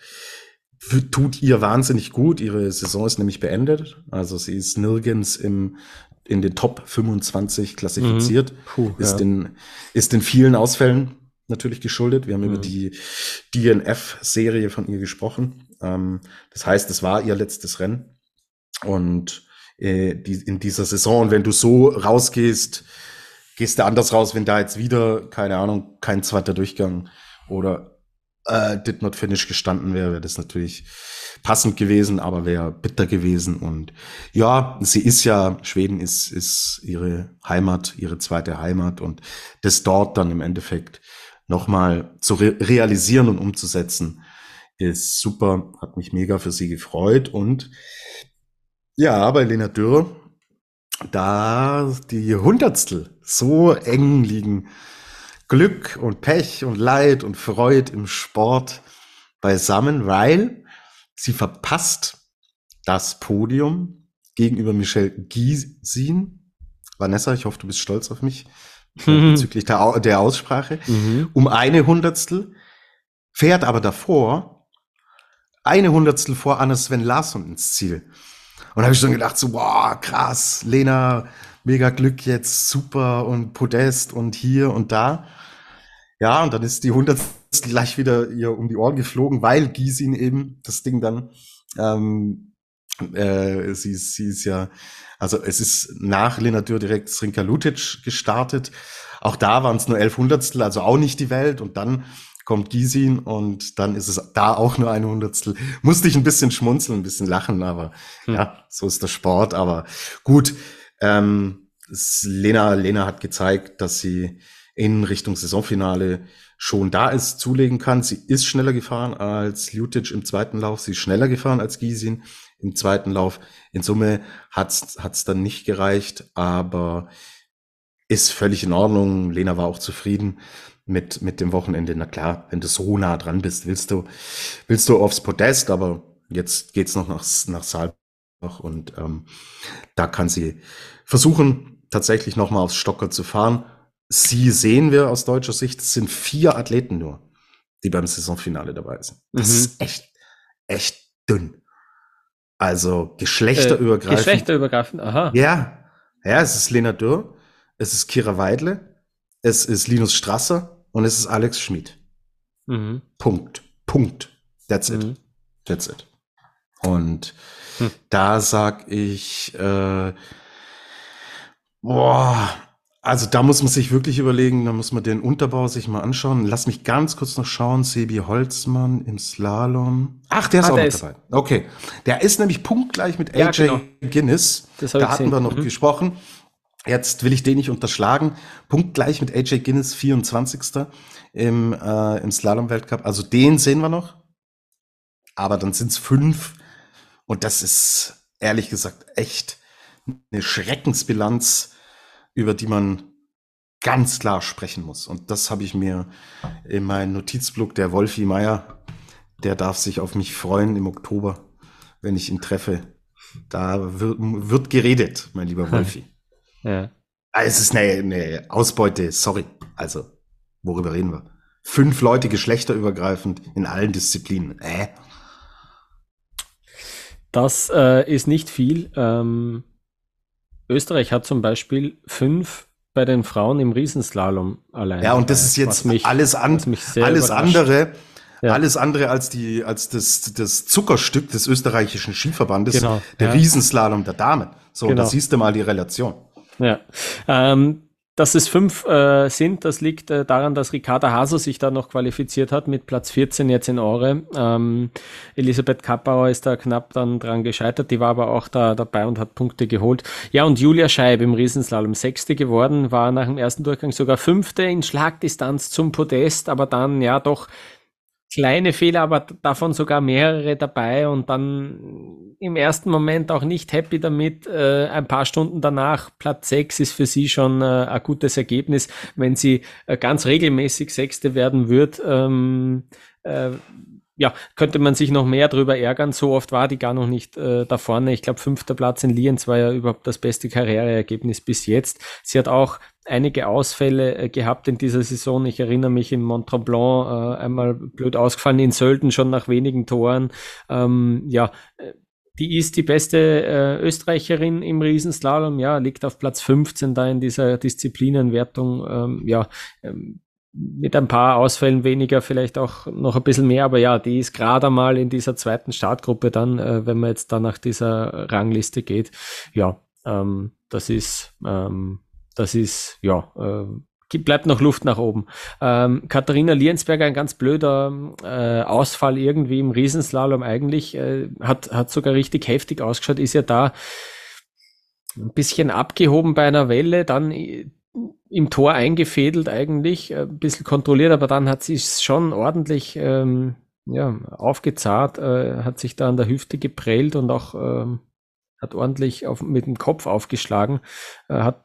tut ihr wahnsinnig gut. Ihre Saison ist nämlich beendet, also sie ist nirgends im in den Top fünfundzwanzig klassifiziert, mhm. Puh, ist, ja. in, ist in vielen Ausfällen natürlich geschuldet. Wir haben mhm. über die D N F-Serie von ihr gesprochen. Ähm, das heißt, es war ihr letztes Rennen. Und äh, die, in dieser Saison, und wenn du so rausgehst, gehst du anders raus, wenn da jetzt wieder, keine Ahnung, kein zweiter Durchgang oder äh, did not finish gestanden wäre, wäre das natürlich passend gewesen, aber wäre bitter gewesen. Und ja, sie ist ja, Schweden ist, ist ihre Heimat, ihre zweite Heimat, und das dort dann im Endeffekt nochmal zu re- realisieren und umzusetzen, ist super, hat mich mega für sie gefreut. Und ja, bei Lena Dürr, da die Hundertstel so eng liegen, Glück und Pech und Leid und Freude im Sport beisammen, weil sie verpasst das Podium gegenüber Michelle Giesin. Vanessa, ich hoffe, du bist stolz auf mich mhm. bezüglich der, Au- der Aussprache. Mhm. Um eine Hundertstel, fährt aber davor eine Hundertstel vor Anna Sven Larsson ins Ziel. Und da habe ich schon gedacht, so, boah, krass, Lena, mega Glück jetzt, super und Podest und hier und da. Ja, und dann ist die Hundertstel gleich wieder ihr um die Ohren geflogen, weil Giesin eben das Ding dann, ähm, äh, sie, sie ist ja, also es ist nach Lena Dürr direkt Srinka Lutic gestartet. Auch da waren es nur elf Hundertstel, also auch nicht die Welt. Und dann kommt Giesin und dann ist es da auch nur eine Hundertstel. Musste ich ein bisschen schmunzeln, ein bisschen lachen, aber hm. ja, so ist der Sport. Aber gut, ähm, es, Lena, Lena hat gezeigt, dass sie in Richtung Saisonfinale schon da ist, zulegen kann. Sie ist schneller gefahren als Lutic im zweiten Lauf. Sie ist schneller gefahren als Giesin im zweiten Lauf. In Summe hat's, hat's dann nicht gereicht, aber ist völlig in Ordnung. Lena war auch zufrieden mit, mit dem Wochenende. Na klar, wenn du so nah dran bist, willst du, willst du aufs Podest, aber jetzt geht's noch nach, nach Saalbach und, ähm, da kann sie versuchen, tatsächlich nochmal aufs Stocker zu fahren. Sie sehen wir aus deutscher Sicht, es sind vier Athleten nur, die beim Saisonfinale dabei sind. Das mhm. ist echt, echt dünn. Also geschlechterübergreifend. Äh, geschlechterübergreifend, aha. Ja, ja, es ist Lena Dürr, es ist Kira Weidle, es ist Linus Strasser und es ist Alex Schmid. Mhm. Punkt. Punkt. That's it. Mhm. That's it. Und hm. da sag ich, äh, boah, also da muss man sich wirklich überlegen, da muss man den Unterbau sich mal anschauen. Lass mich ganz kurz noch schauen, Sebi Holzmann im Slalom. Ach, der ist ah, auch der noch ist dabei. Okay, der ist nämlich punktgleich mit ja, A J genau. Guinness. Das da hatten wir noch mhm. gesprochen. Jetzt will ich den nicht unterschlagen. Punktgleich mit A J Guinness, vierundzwanzigster im, äh, im Slalom-Weltcup. Also den sehen wir noch. Aber dann sind es fünf. Und das ist, ehrlich gesagt, echt eine Schreckensbilanz, über die man ganz klar sprechen muss. Und das habe ich mir in meinem Notizblock, der Wolfi Meier, der darf sich auf mich freuen im Oktober, wenn ich ihn treffe. Da wird, wird geredet, mein lieber Wolfi. Ja. Es ist eine, eine Ausbeute, sorry. Also, worüber reden wir? Fünf Leute geschlechterübergreifend in allen Disziplinen. Äh? Das äh, ist nicht viel. Ähm Österreich hat zum Beispiel fünf bei den Frauen im Riesenslalom allein. Ja, und das ist jetzt mich, alles, an, alles andere, ja. alles andere als die, als das, das Zuckerstück des österreichischen Skiverbandes, genau, der ja. Riesenslalom der Damen. So, genau. Da siehst du mal die Relation. Ja, ähm, dass es fünf äh, sind, das liegt äh, daran, dass Ricarda Haser sich da noch qualifiziert hat mit Platz vierzehn jetzt in Aure. Ähm, Elisabeth Kappauer ist da knapp dann dran gescheitert, die war aber auch da dabei und hat Punkte geholt. Ja, und Julia Scheib im Riesenslalom Sechste geworden, war nach dem ersten Durchgang sogar Fünfte in Schlagdistanz zum Podest, aber dann ja doch kleine Fehler, aber davon sogar mehrere dabei und dann im ersten Moment auch nicht happy damit. Äh, ein paar Stunden danach, Platz sechs ist für sie schon äh, ein gutes Ergebnis. Wenn sie äh, ganz regelmäßig Sechste werden wird, ähm, äh, ja, könnte man sich noch mehr drüber ärgern. So oft war die gar noch nicht äh, da vorne. Ich glaube, fünfter Platz in Lienz war ja überhaupt das beste Karriereergebnis bis jetzt. Sie hat auch einige Ausfälle äh, gehabt in dieser Saison. Ich erinnere mich in Mont-Tremblant äh, einmal blöd ausgefallen, in Sölden schon nach wenigen Toren. Ähm, ja, die ist die beste äh, Österreicherin im Riesenslalom. Ja, liegt auf Platz fünfzehn da in dieser Disziplinenwertung. Ähm, ja, ähm, mit ein paar Ausfällen weniger, vielleicht auch noch ein bisschen mehr, aber ja, die ist gerade einmal in dieser zweiten Startgruppe dann, äh, wenn man jetzt da nach dieser Rangliste geht. Ja, ähm, das ist, ähm, das ist, ja, äh, bleibt noch Luft nach oben. Ähm, Katharina Liensberger, ein ganz blöder äh, Ausfall irgendwie im Riesenslalom eigentlich, äh, hat, hat sogar richtig heftig ausgeschaut, ist ja da ein bisschen abgehoben bei einer Welle, dann im Tor eingefädelt eigentlich, ein bisschen kontrolliert, aber dann hat sie es schon ordentlich ähm, ja, aufgezahrt, äh, hat sich da an der Hüfte geprellt und auch ähm, hat ordentlich auf, mit dem Kopf aufgeschlagen, äh, hat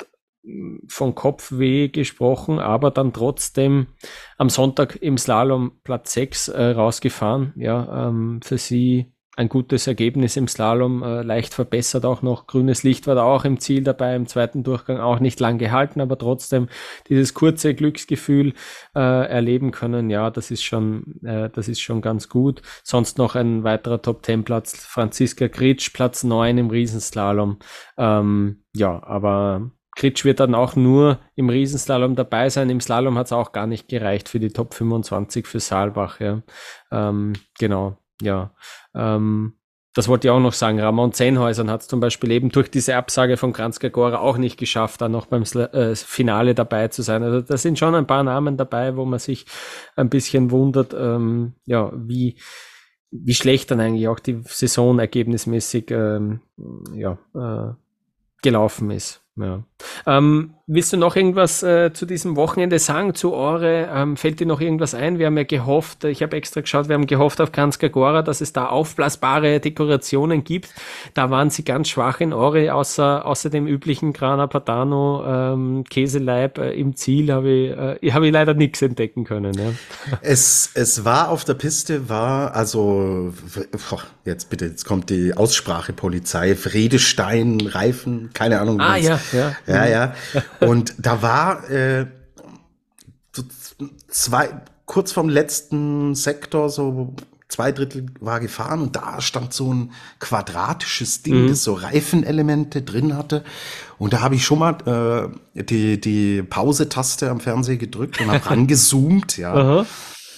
von Kopfweh gesprochen, aber dann trotzdem am Sonntag im Slalom Platz sechs äh, rausgefahren. Ja, ähm, für sie ein gutes Ergebnis im Slalom, äh, leicht verbessert auch noch. Grünes Licht war da auch im Ziel dabei, im zweiten Durchgang auch nicht lang gehalten, aber trotzdem dieses kurze Glücksgefühl äh, erleben können. Ja, das ist schon, äh, das ist schon ganz gut. Sonst noch ein weiterer Top-Zehn-Platz, Franziska Kritsch, Platz neun im Riesenslalom. Ähm, ja, aber Kritsch wird dann auch nur im Riesenslalom dabei sein. Im Slalom hat es auch gar nicht gereicht für die Top fünfundzwanzig für Saalbach. Ja, ähm, genau. Ja, ähm, das wollte ich auch noch sagen. Ramon Zenhäusern hat es zum Beispiel eben durch diese Absage von Kranjska-Gora auch nicht geschafft, da noch beim äh, Finale dabei zu sein. Also da sind schon ein paar Namen dabei, wo man sich ein bisschen wundert, ähm, ja, wie, wie schlecht dann eigentlich auch die Saison ergebnismäßig ähm, ja, äh, gelaufen ist. Ja. Ähm, willst du noch irgendwas äh, zu diesem Wochenende sagen, zu Åre? Ähm, fällt dir noch irgendwas ein? Wir haben ja gehofft, ich habe extra geschaut, wir haben gehofft auf Kranjska-Gora, dass es da aufblasbare Dekorationen gibt. Da waren sie ganz schwach in Åre, außer, außer dem üblichen Grana Padano ähm, Käseleib äh, im Ziel habe ich, äh, hab ich leider nichts entdecken können. Ja. Es, es war auf der Piste, war also, jetzt bitte, jetzt kommt die Aussprachepolizei, Vredestein, Reifen, keine Ahnung. Ah ja. Ja, ja, ja. Und da war äh, so zwei, kurz vorm letzten Sektor, so zwei Drittel war gefahren und da stand so ein quadratisches Ding, mhm. das so Reifenelemente drin hatte. Und da habe ich schon mal äh, die, die Pause-Taste am Fernseher gedrückt und habe rangezoomt, ja. Aha.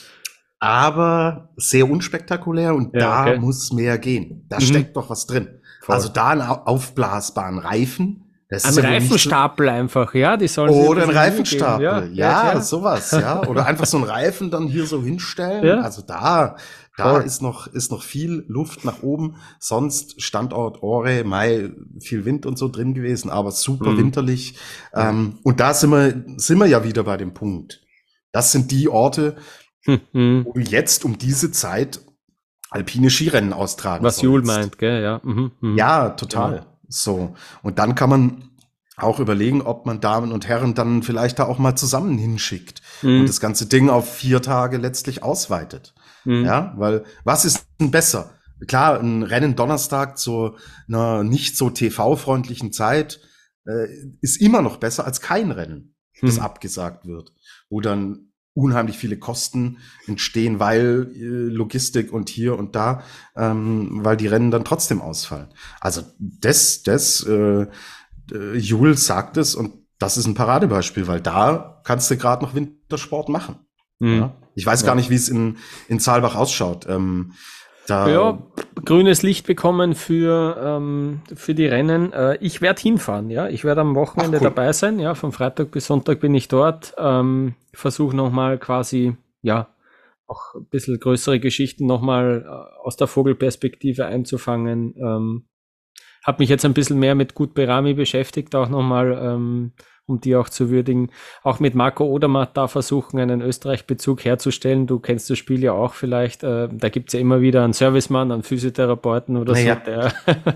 Aber sehr unspektakulär und ja, da okay. muss mehr gehen. Da mhm. steckt doch was drin. Voll. Also da einen aufblasbaren Reifen. Das ein Reifenstapel so einfach, ja, die sollen oder ein Reifenstapel, ja, ja, ja, ja, sowas, ja, oder einfach so einen Reifen dann hier so hinstellen. Ja. Also da, da Voll. ist noch ist noch viel Luft nach oben. Sonst Standort Åre, Mai, viel Wind und so drin gewesen, aber super mhm. winterlich. Ähm, und da sind wir sind wir ja wieder bei dem Punkt. Das sind die Orte, mhm. wo du jetzt um diese Zeit alpine Skirennen austragen Was Jul meint, gell, ja. Mhm. Mhm. Ja, total. Ja. So, und dann kann man auch überlegen, ob man Damen und Herren dann vielleicht da auch mal zusammen hinschickt mhm. und das ganze Ding auf vier Tage letztlich ausweitet. Mhm. Ja, weil was ist denn besser? Klar, ein Rennen Donnerstag zu einer nicht so T V-freundlichen Zeit äh, ist immer noch besser als kein Rennen, das mhm. abgesagt wird, wo dann unheimlich viele Kosten entstehen, weil äh, Logistik und hier und da, ähm, weil die Rennen dann trotzdem ausfallen. Also das, das, äh, äh, Jules sagt es und das ist ein Paradebeispiel, weil da kannst du gerade noch Wintersport machen. Mhm. Ja? Ich weiß ja. gar nicht, wie es in, in Saalbach ausschaut. Ähm, Da ja, grünes Licht bekommen für ähm, für die Rennen. Äh, ich werde hinfahren, ja. Ich werde am Wochenende Ach, cool. dabei sein, ja. Von Freitag bis Sonntag bin ich dort. Ähm, Versuche nochmal quasi, ja, auch ein bisschen größere Geschichten nochmal äh, aus der Vogelperspektive einzufangen. Ähm, habe mich jetzt ein bisschen mehr mit Gut Berami beschäftigt, auch nochmal, ähm, um die auch zu würdigen. Auch mit Marco Odermatt da versuchen, einen Österreich-Bezug herzustellen. Du kennst das Spiel ja auch vielleicht. Äh, da gibt's ja immer wieder einen Servicemann, einen Physiotherapeuten oder naja. so. Der,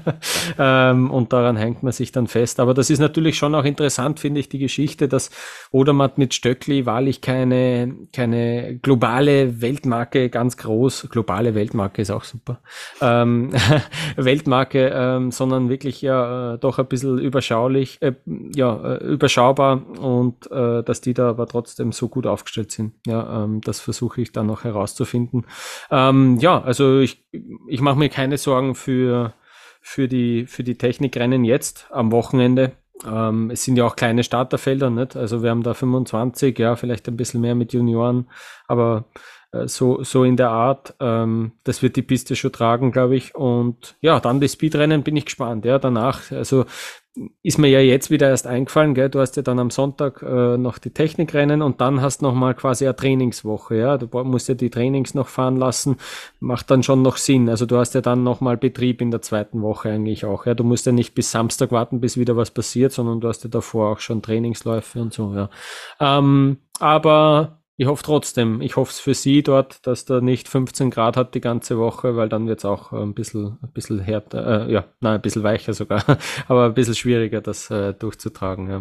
ähm, und daran hängt man sich dann fest. Aber das ist natürlich schon auch interessant, finde ich, die Geschichte, dass Odermatt mit Stöckli wahrlich keine, keine globale Weltmarke, ganz groß, globale Weltmarke ist auch super, ähm, Weltmarke, ähm, sondern wirklich ja äh, doch ein bisschen überschaulich, äh, ja, äh, überschaulich und äh, dass die da aber trotzdem so gut aufgestellt sind. Ja, ähm, das versuche ich dann noch herauszufinden. Ähm, ja, also ich, ich mache mir keine Sorgen für, für die, für die Technikrennen jetzt am Wochenende. Ähm, es sind ja auch kleine Starterfelder, nicht? Also wir haben da fünfundzwanzig, ja, vielleicht ein bisschen mehr mit Junioren, aber äh, so, so in der Art, ähm, das wird die Piste schon tragen, glaube ich. Und ja, dann die Speedrennen bin ich gespannt, ja, danach, also ist mir ja jetzt wieder erst eingefallen, gell? Du hast ja dann am Sonntag äh, noch die Technikrennen und dann hast noch mal quasi eine Trainingswoche, ja. Du musst ja die Trainings noch fahren lassen, macht dann schon noch Sinn. Also du hast ja dann noch mal Betrieb in der zweiten Woche eigentlich auch, ja. Du musst ja nicht bis Samstag warten, bis wieder was passiert, sondern du hast ja davor auch schon Trainingsläufe und so, ja. Ähm, aber ich hoffe trotzdem, ich hoffe es für Sie dort, dass da nicht fünfzehn Grad hat die ganze Woche, weil dann wird es auch ein bisschen, ein bisschen härter, äh, ja, nein, ein bisschen weicher sogar, aber ein bisschen schwieriger, das äh, durchzutragen, ja.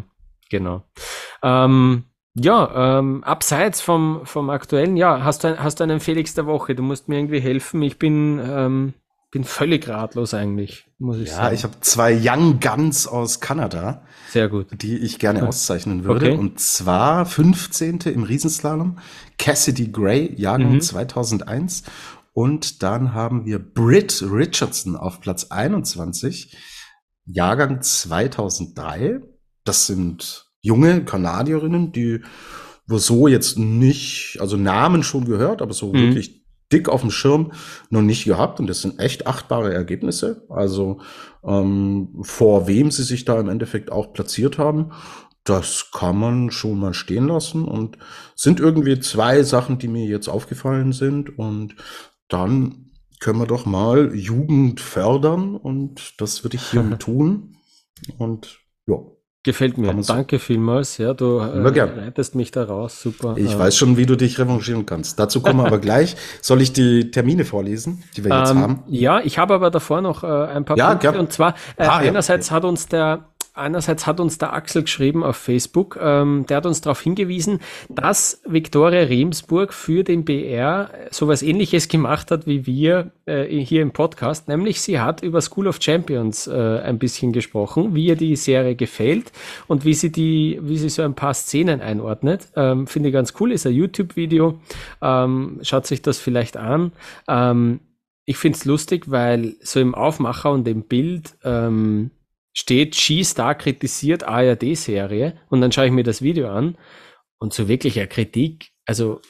Genau. Ähm, ja, ähm, abseits vom, vom aktuellen, ja, hast du, ein, hast du einen Felix der Woche? Du musst mir irgendwie helfen. Ich bin, ähm, bin völlig ratlos eigentlich, muss ich Ja, sagen. ich habe zwei Young Guns aus Kanada, Sehr gut. die ich gerne auszeichnen würde. Okay. Und zwar fünfzehnte im Riesenslalom, Cassidy Gray, Jahrgang Mhm. zweitausendeins. Und dann haben wir Britt Richardson auf Platz einundzwanzig, Jahrgang zweitausenddrei. Das sind junge Kanadierinnen, die wo so jetzt nicht, also Namen schon gehört, aber so Mhm. wirklich dick auf dem Schirm noch nicht gehabt. Und das sind echt achtbare Ergebnisse. Also ähm, vor wem sie sich da im Endeffekt auch platziert haben, das kann man schon mal stehen lassen. Und sind irgendwie zwei Sachen, die mir jetzt aufgefallen sind. Und dann können wir doch mal Jugend fördern. Und das würde ich hiermit tun. Und ja. Gefällt mir. Kann man so- Danke vielmals. Ja, du Immer äh, gern. reitest mich da raus. Super. Ich Ähm, weiß schon, wie du dich revanchieren kannst. Dazu kommen wir aber gleich. Soll ich die Termine vorlesen, die wir jetzt Ähm, haben? ja, ich habe aber davor noch äh, ein paar Ja, Punkte. gern. Und zwar, äh, Ah, ja. einerseits hat uns der Einerseits hat uns der Axel geschrieben auf Facebook, ähm, der hat uns darauf hingewiesen, dass Viktoria Remsburg für den B R sowas Ähnliches gemacht hat wie wir äh, hier im Podcast, nämlich sie hat über School of Champions äh, ein bisschen gesprochen, wie ihr die Serie gefällt und wie sie die, wie sie so ein paar Szenen einordnet. Ähm, finde ich ganz cool, ist ein YouTube-Video, ähm, schaut sich das vielleicht an. Ähm, ich finde es lustig, weil so im Aufmacher und im Bild ähm, steht, Skistar kritisiert A R D-Serie und dann schaue ich mir das Video an und so wirklicher Kritik, also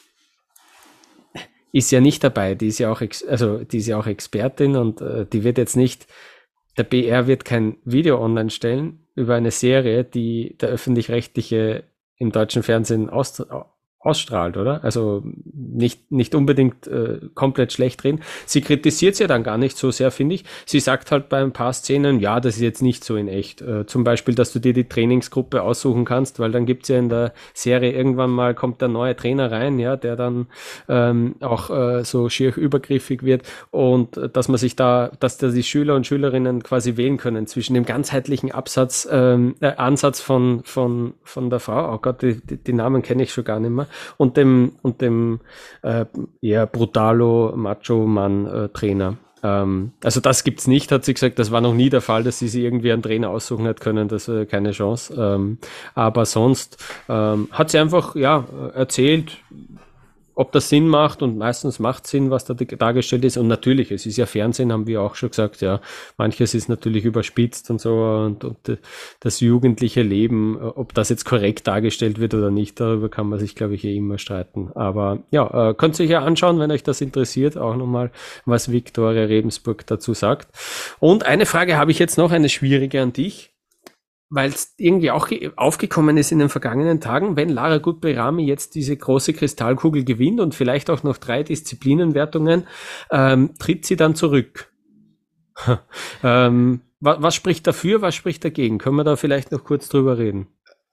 ist ja nicht dabei, die ist ja auch, Ex also die ist ja auch Expertin und äh, die wird jetzt nicht, der B R wird kein Video online stellen über eine Serie, die der öffentlich-rechtliche im deutschen Fernsehen aus ausstrahlt, oder? Also nicht, nicht unbedingt äh, komplett schlecht reden. Sie kritisiert sie ja dann gar nicht so sehr, finde ich. Sie sagt halt bei ein paar Szenen, ja, das ist jetzt nicht so in echt. Äh, zum Beispiel, dass du dir die Trainingsgruppe aussuchen kannst, weil dann gibt's ja in der Serie irgendwann mal, kommt der neue Trainer rein, ja, der dann ähm, auch äh, so schier übergriffig wird und äh, dass man sich da, dass da die Schüler und Schülerinnen quasi wählen können zwischen dem ganzheitlichen Absatz, ähm, äh, Ansatz von, von, von der Frau, oh Gott, die, die, die Namen kenne ich schon gar nicht mehr, und dem und dem äh, eher brutalo Macho-Mann-Trainer. Ähm, also das gibt's nicht, hat sie gesagt. Das war noch nie der Fall, dass sie sich irgendwie einen Trainer aussuchen hat können. Das äh, keine Chance. Ähm, aber sonst ähm, hat sie einfach ja erzählt, ob das Sinn macht, und meistens macht Sinn, was da dargestellt ist. Und natürlich, es ist ja Fernsehen, haben wir auch schon gesagt, ja, manches ist natürlich überspitzt und so, und, und das jugendliche Leben, ob das jetzt korrekt dargestellt wird oder nicht, darüber kann man sich, glaube ich, eh immer streiten. Aber ja, äh, könnt ihr euch ja anschauen, wenn euch das interessiert, auch nochmal, was Viktoria Remsburg dazu sagt. Und eine Frage habe ich jetzt noch, eine schwierige an dich, weil es irgendwie auch aufgekommen ist in den vergangenen Tagen, wenn Lara Gutberami jetzt diese große Kristallkugel gewinnt und vielleicht auch noch drei Disziplinenwertungen, ähm, tritt sie dann zurück. ähm, was, was spricht dafür, was spricht dagegen? Können wir da vielleicht noch kurz drüber reden?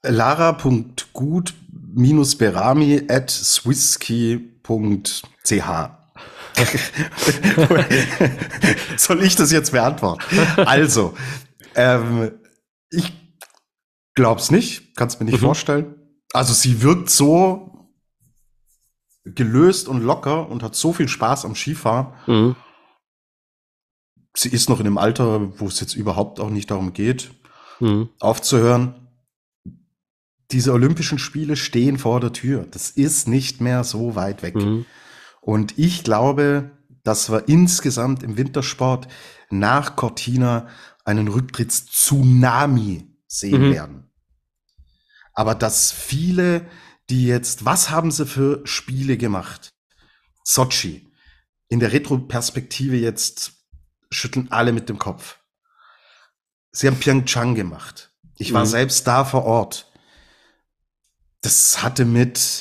Lara.gut-berami at swisski punkt c h Soll ich das jetzt beantworten? Also, ähm, ich glaub's nicht, kann's mir nicht mhm. vorstellen. Also sie wirkt so gelöst und locker und hat so viel Spaß am Skifahren. Mhm. Sie ist noch in einem Alter, wo es jetzt überhaupt auch nicht darum geht, mhm. aufzuhören. Diese Olympischen Spiele stehen vor der Tür. Das ist nicht mehr so weit weg. Mhm. Und ich glaube, dass wir insgesamt im Wintersport nach Cortina einen Rücktrittstsunami sehen mhm. werden. Aber dass viele, die jetzt, was haben sie für Spiele gemacht? Sochi. In der Retroperspektive jetzt schütteln alle mit dem Kopf. Sie haben Pyeongchang gemacht. Ich war mhm. selbst da vor Ort. Das hatte mit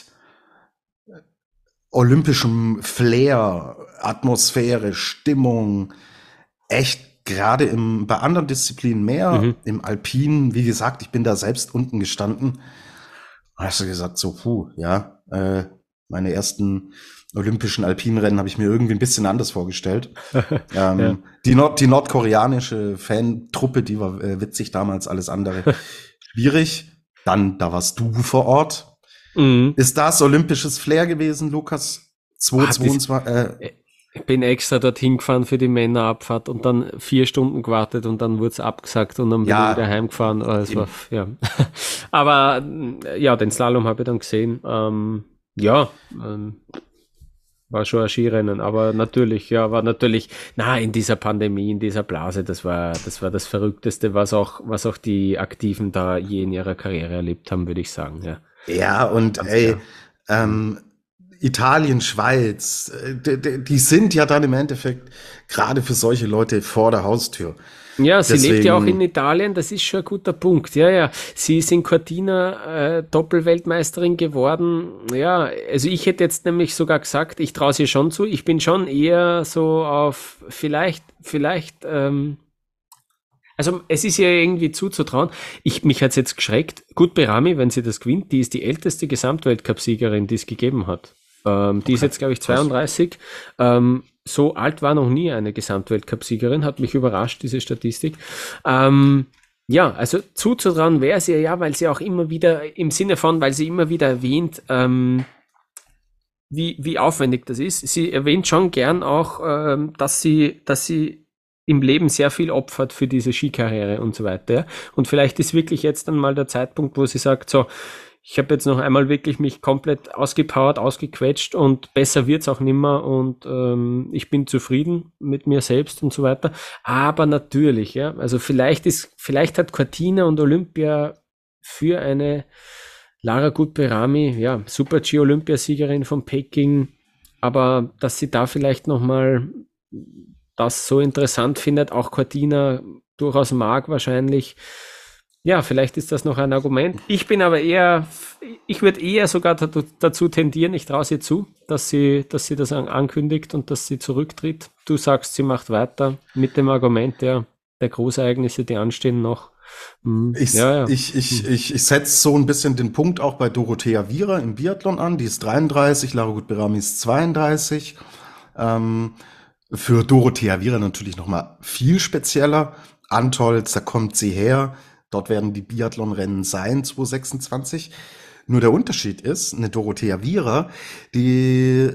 olympischem Flair, Atmosphäre, Stimmung, echt gerade im, bei anderen Disziplinen mehr, mhm. im Alpinen, wie gesagt, ich bin da selbst unten gestanden. Hast du gesagt, so, puh, ja, äh, meine ersten olympischen Alpinrennen habe ich mir irgendwie ein bisschen anders vorgestellt. ähm, ja. die, Nord die nordkoreanische Fan-Truppe, die war äh, witzig damals, alles andere schwierig. Dann, da warst du vor Ort. Mhm. Ist das olympisches Flair gewesen, Lukas? zweitausendzweiundzwanzig, ah, äh, ich bin extra dorthin gefahren für die Männerabfahrt und dann vier Stunden gewartet und dann wurde es abgesagt und dann bin Ja, ich wieder heimgefahren. Also, war, ja. Aber ja, den Slalom habe ich dann gesehen. Ähm, ja, ähm, war schon ein Skirennen, aber natürlich, ja, war natürlich, na, in dieser Pandemie, in dieser Blase, das war, das war das Verrückteste, was auch, was auch die Aktiven da je in ihrer Karriere erlebt haben, würde ich sagen, ja. Ja, und Ganz ey, klar. ähm, Italien, Schweiz, äh, die, die sind ja dann im Endeffekt gerade für solche Leute vor der Haustür. Ja, sie Deswegen, lebt ja auch in Italien, das ist schon ein guter Punkt. Ja, ja. Sie ist in Cortina äh, Doppelweltmeisterin geworden. Ja, also ich hätte jetzt nämlich sogar gesagt, ich traue sie schon zu. Ich bin schon eher so auf vielleicht, vielleicht, ähm, also es ist ja irgendwie zuzutrauen. Ich, mich hat's jetzt geschreckt. Gut, Behrami, wenn sie das gewinnt, die ist die älteste Gesamtweltcup-Siegerin, die es gegeben hat. Ähm, die ist jetzt, glaube ich, zweiunddreißig. Ähm, so alt war noch nie eine Gesamtweltcup-Siegerin, hat mich überrascht, diese Statistik. Ähm, ja, also zuzutrauen wäre sie ja, weil sie auch immer wieder, im Sinne von, weil sie immer wieder erwähnt, ähm, wie, wie aufwendig das ist. Sie erwähnt schon gern auch, ähm, dass sie, dass sie im Leben sehr viel opfert für diese Skikarriere und so weiter. Ja? Und vielleicht ist wirklich jetzt dann mal der Zeitpunkt, wo sie sagt, so, ich habe jetzt noch einmal wirklich mich komplett ausgepowert, ausgequetscht und besser wird's auch nimmer und ähm, ich bin zufrieden mit mir selbst und so weiter. Aber natürlich, ja, also vielleicht ist, vielleicht hat Cortina und Olympia für eine Lara Gut-Behrami, ja, Super-G-Olympiasiegerin von Peking, aber dass sie da vielleicht nochmal das so interessant findet, auch Cortina durchaus mag wahrscheinlich. Ja, vielleicht ist das noch ein Argument. Ich bin aber eher, ich würde eher sogar dazu tendieren, ich traue sie zu, dass sie, dass sie das ankündigt und dass sie zurücktritt. Du sagst, sie macht weiter mit dem Argument der, der Großereignisse, die anstehen noch. Hm. Ich, ja, ja. ich, ich, ich, ich setze so ein bisschen den Punkt auch bei Dorothea Viera im Biathlon an. Die ist dreiunddreißig, Lara Gut-Behrami ist zweiunddreißig. Ähm, für Dorothea Viera natürlich nochmal viel spezieller. Antolz, da kommt sie her. Dort werden die Biathlonrennen sein, zwanzig sechsundzwanzig. Nur der Unterschied ist, eine Dorothea Viera, die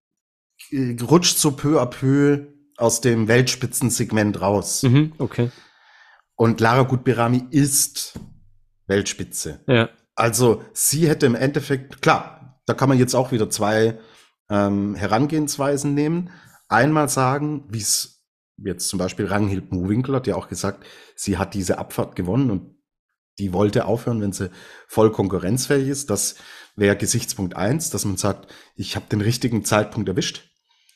rutscht so peu à peu aus dem Weltspitzensegment raus. Mhm, okay. Und Lara Gut-Behrami ist Weltspitze. Ja. Also sie hätte im Endeffekt, klar, da kann man jetzt auch wieder zwei ähm, Herangehensweisen nehmen. Einmal sagen, wie es jetzt zum Beispiel Ragnhild Mowinckel hat ja auch gesagt, sie hat diese Abfahrt gewonnen und die wollte aufhören, wenn sie voll konkurrenzfähig ist. Das wäre Gesichtspunkt eins, dass man sagt, ich habe den richtigen Zeitpunkt erwischt.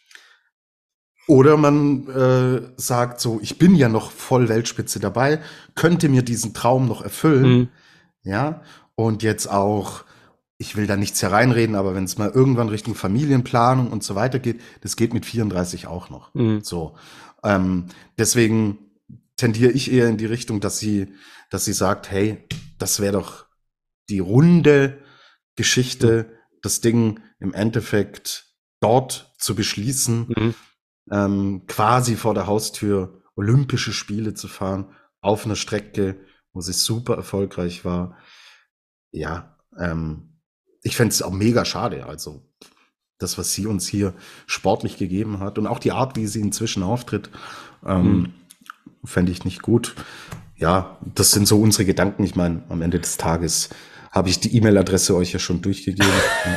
Oder man äh, sagt so, ich bin ja noch voll Weltspitze dabei, könnte mir diesen Traum noch erfüllen. Mhm. Ja, und jetzt auch, ich will da nichts hereinreden, aber wenn es mal irgendwann Richtung Familienplanung und so weiter geht, das geht mit vierunddreißig auch noch. Mhm. So. Ähm, deswegen tendiere ich eher in die Richtung, dass sie, dass sie sagt, hey, das wäre doch die runde Geschichte, mhm. das Ding im Endeffekt dort zu beschließen, mhm. ähm, quasi vor der Haustür Olympische Spiele zu fahren, auf einer Strecke, wo sie super erfolgreich war. Ja, ähm, ich fände es auch mega schade, also das, was sie uns hier sportlich gegeben hat und auch die Art, wie sie inzwischen auftritt, ähm, mhm. fände ich nicht gut. Ja, das sind so unsere Gedanken. Ich meine, am Ende des Tages habe ich die E-Mail-Adresse euch ja schon durchgegeben.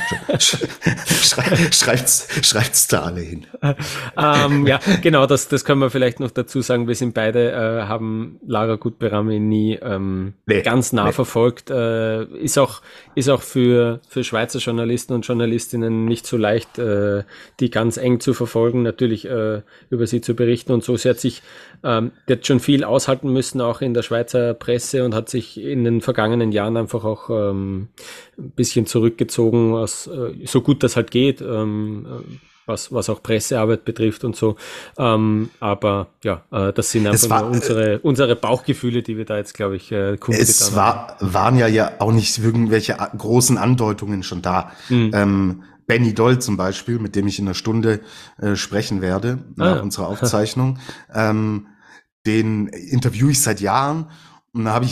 Schreibt's, schreibt's da alle hin. ähm, ja, genau, das, das können wir vielleicht noch dazu sagen. Wir sind beide, äh, haben Lara Gut-Behrami nie ähm, nee, ganz nah nee. verfolgt. Äh, ist auch, ist auch für, für Schweizer Journalisten und Journalistinnen nicht so leicht, äh, die ganz eng zu verfolgen, natürlich äh, über sie zu berichten und so. Sie hat sich, ähm, die hat schon viel aushalten müssen, auch in der Schweizer Presse und hat sich in den vergangenen Jahren einfach auch ähm, ein bisschen zurückgezogen, aus, äh, so gut das halt geht, ähm, was, was auch Pressearbeit betrifft und so. Ähm, aber ja, äh, das sind einfach war, unsere, unsere Bauchgefühle, die wir da jetzt, glaube ich, äh, kundgetan es war, haben. waren ja, ja auch nicht irgendwelche großen Andeutungen schon da. Mhm. Ähm, Benny Doll zum Beispiel, mit dem ich in einer Stunde äh, sprechen werde, nach ah. unserer Aufzeichnung, ähm, den interviewe ich seit Jahren und da habe ich ihn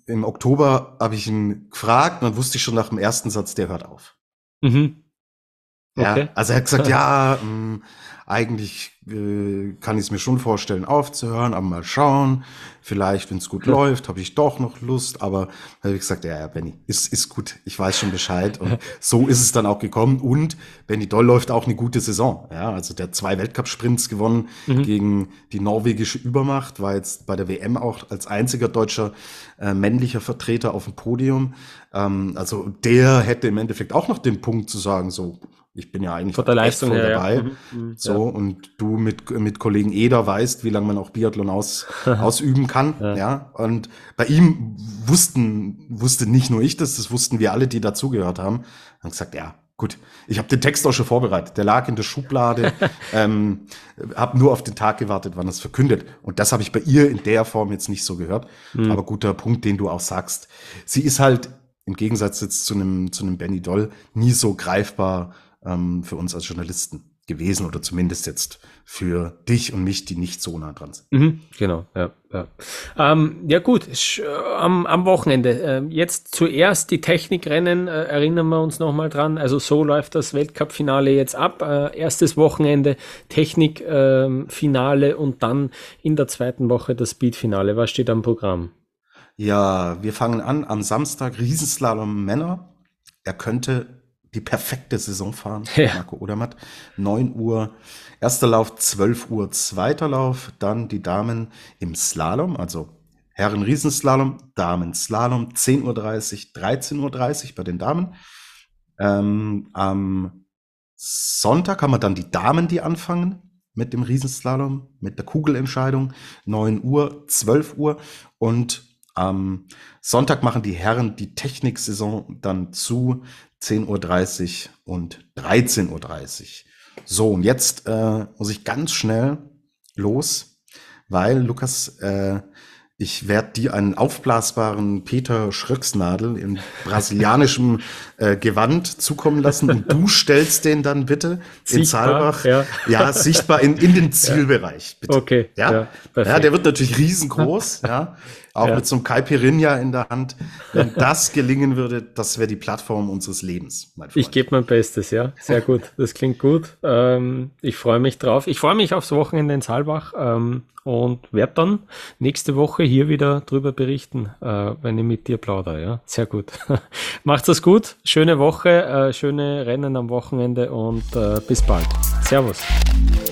im Oktober habe ich ihn gefragt und dann wusste ich schon nach dem ersten Satz, der hört auf. Mhm. Ja, Okay. also er hat gesagt, ja, mh, eigentlich äh, kann ich es mir schon vorstellen, aufzuhören, aber mal schauen. Vielleicht, wenn es gut Ja. läuft, habe ich doch noch Lust. Aber da habe ich gesagt, ja, ja, Benny, ist, ist gut. Ich weiß schon Bescheid. Und so ist es dann auch gekommen. Und Benny Doll läuft auch eine gute Saison. Ja, also der hat zwei Weltcup-Sprints gewonnen Mhm. gegen die norwegische Übermacht, war jetzt bei der W M auch als einziger deutscher äh, männlicher Vertreter auf dem Podium. Ähm, also der hätte im Endeffekt auch noch den Punkt zu sagen, so, ich bin ja eigentlich Von der echt Leistung voll her, ja. dabei. Mhm, mhm, So, ja. und du mit, mit Kollegen Eder weißt, wie lange man auch Biathlon aus, ausüben kann. Ja. Ja. Und bei ihm wussten, wusste nicht nur ich das, das wussten wir alle, die dazugehört haben. Haben gesagt, ja, gut, ich habe den Text auch schon vorbereitet. Der lag in der Schublade, ähm, habe nur auf den Tag gewartet, wann es verkündet. Und das habe ich bei ihr in der Form jetzt nicht so gehört. Mhm. Aber guter Punkt, den du auch sagst. Sie ist halt im Gegensatz jetzt zu einem, zu einem Benny Doll nie so greifbar ähm, für uns als Journalisten gewesen oder zumindest jetzt für dich und mich, die nicht so nah dran sind. Mhm, genau, ja. Ja, ähm, ja gut, sch- äh, am, am Wochenende. Äh, jetzt zuerst die Technikrennen, äh, erinnern wir uns nochmal dran. Also so läuft das Weltcup-Finale jetzt ab. Äh, erstes Wochenende Technik-Finale und dann in der zweiten Woche das Speed-Finale. Was steht am Programm? Ja, wir fangen an am Samstag Riesenslalom Männer. Er könnte die perfekte Saison fahren, Ja. Marco Odermatt. neun Uhr erster Lauf, zwölf Uhr zweiter Lauf, dann die Damen im Slalom, also Herren Riesenslalom, Damen Slalom, zehn Uhr dreißig, dreizehn Uhr dreißig bei den Damen. Ähm, am Sonntag haben wir dann die Damen, die anfangen mit dem Riesenslalom, mit der Kugelentscheidung, neun Uhr, zwölf Uhr und am Sonntag machen die Herren die Techniksaison dann zu, zehn Uhr dreißig und dreizehn Uhr dreißig. So, und jetzt äh, muss ich ganz schnell los, weil, Lukas, äh, ich werde dir einen aufblasbaren Peter Schröcksnadel in brasilianischem äh, Gewand zukommen lassen und du stellst den dann bitte in Sichtbar, Saalbach, ja. ja, sichtbar in, in den Zielbereich, bitte. Okay, Ja, ja, ja, perfekt. der wird natürlich riesengroß, ja, auch Ja. mit so einem Caipirinha in der Hand. Wenn das gelingen würde, das wäre die Plattform unseres Lebens, mein Freund. Ich gebe mein Bestes, ja. Sehr gut. Das klingt gut. Ähm, ich freue mich drauf. Ich freue mich aufs Wochenende in Saalbach ähm, und werde dann nächste Woche hier wieder drüber berichten, äh, wenn ich mit dir plaudere. Ja, sehr gut. Macht's das gut. Schöne Woche, äh, schöne Rennen am Wochenende und äh, bis bald. Servus.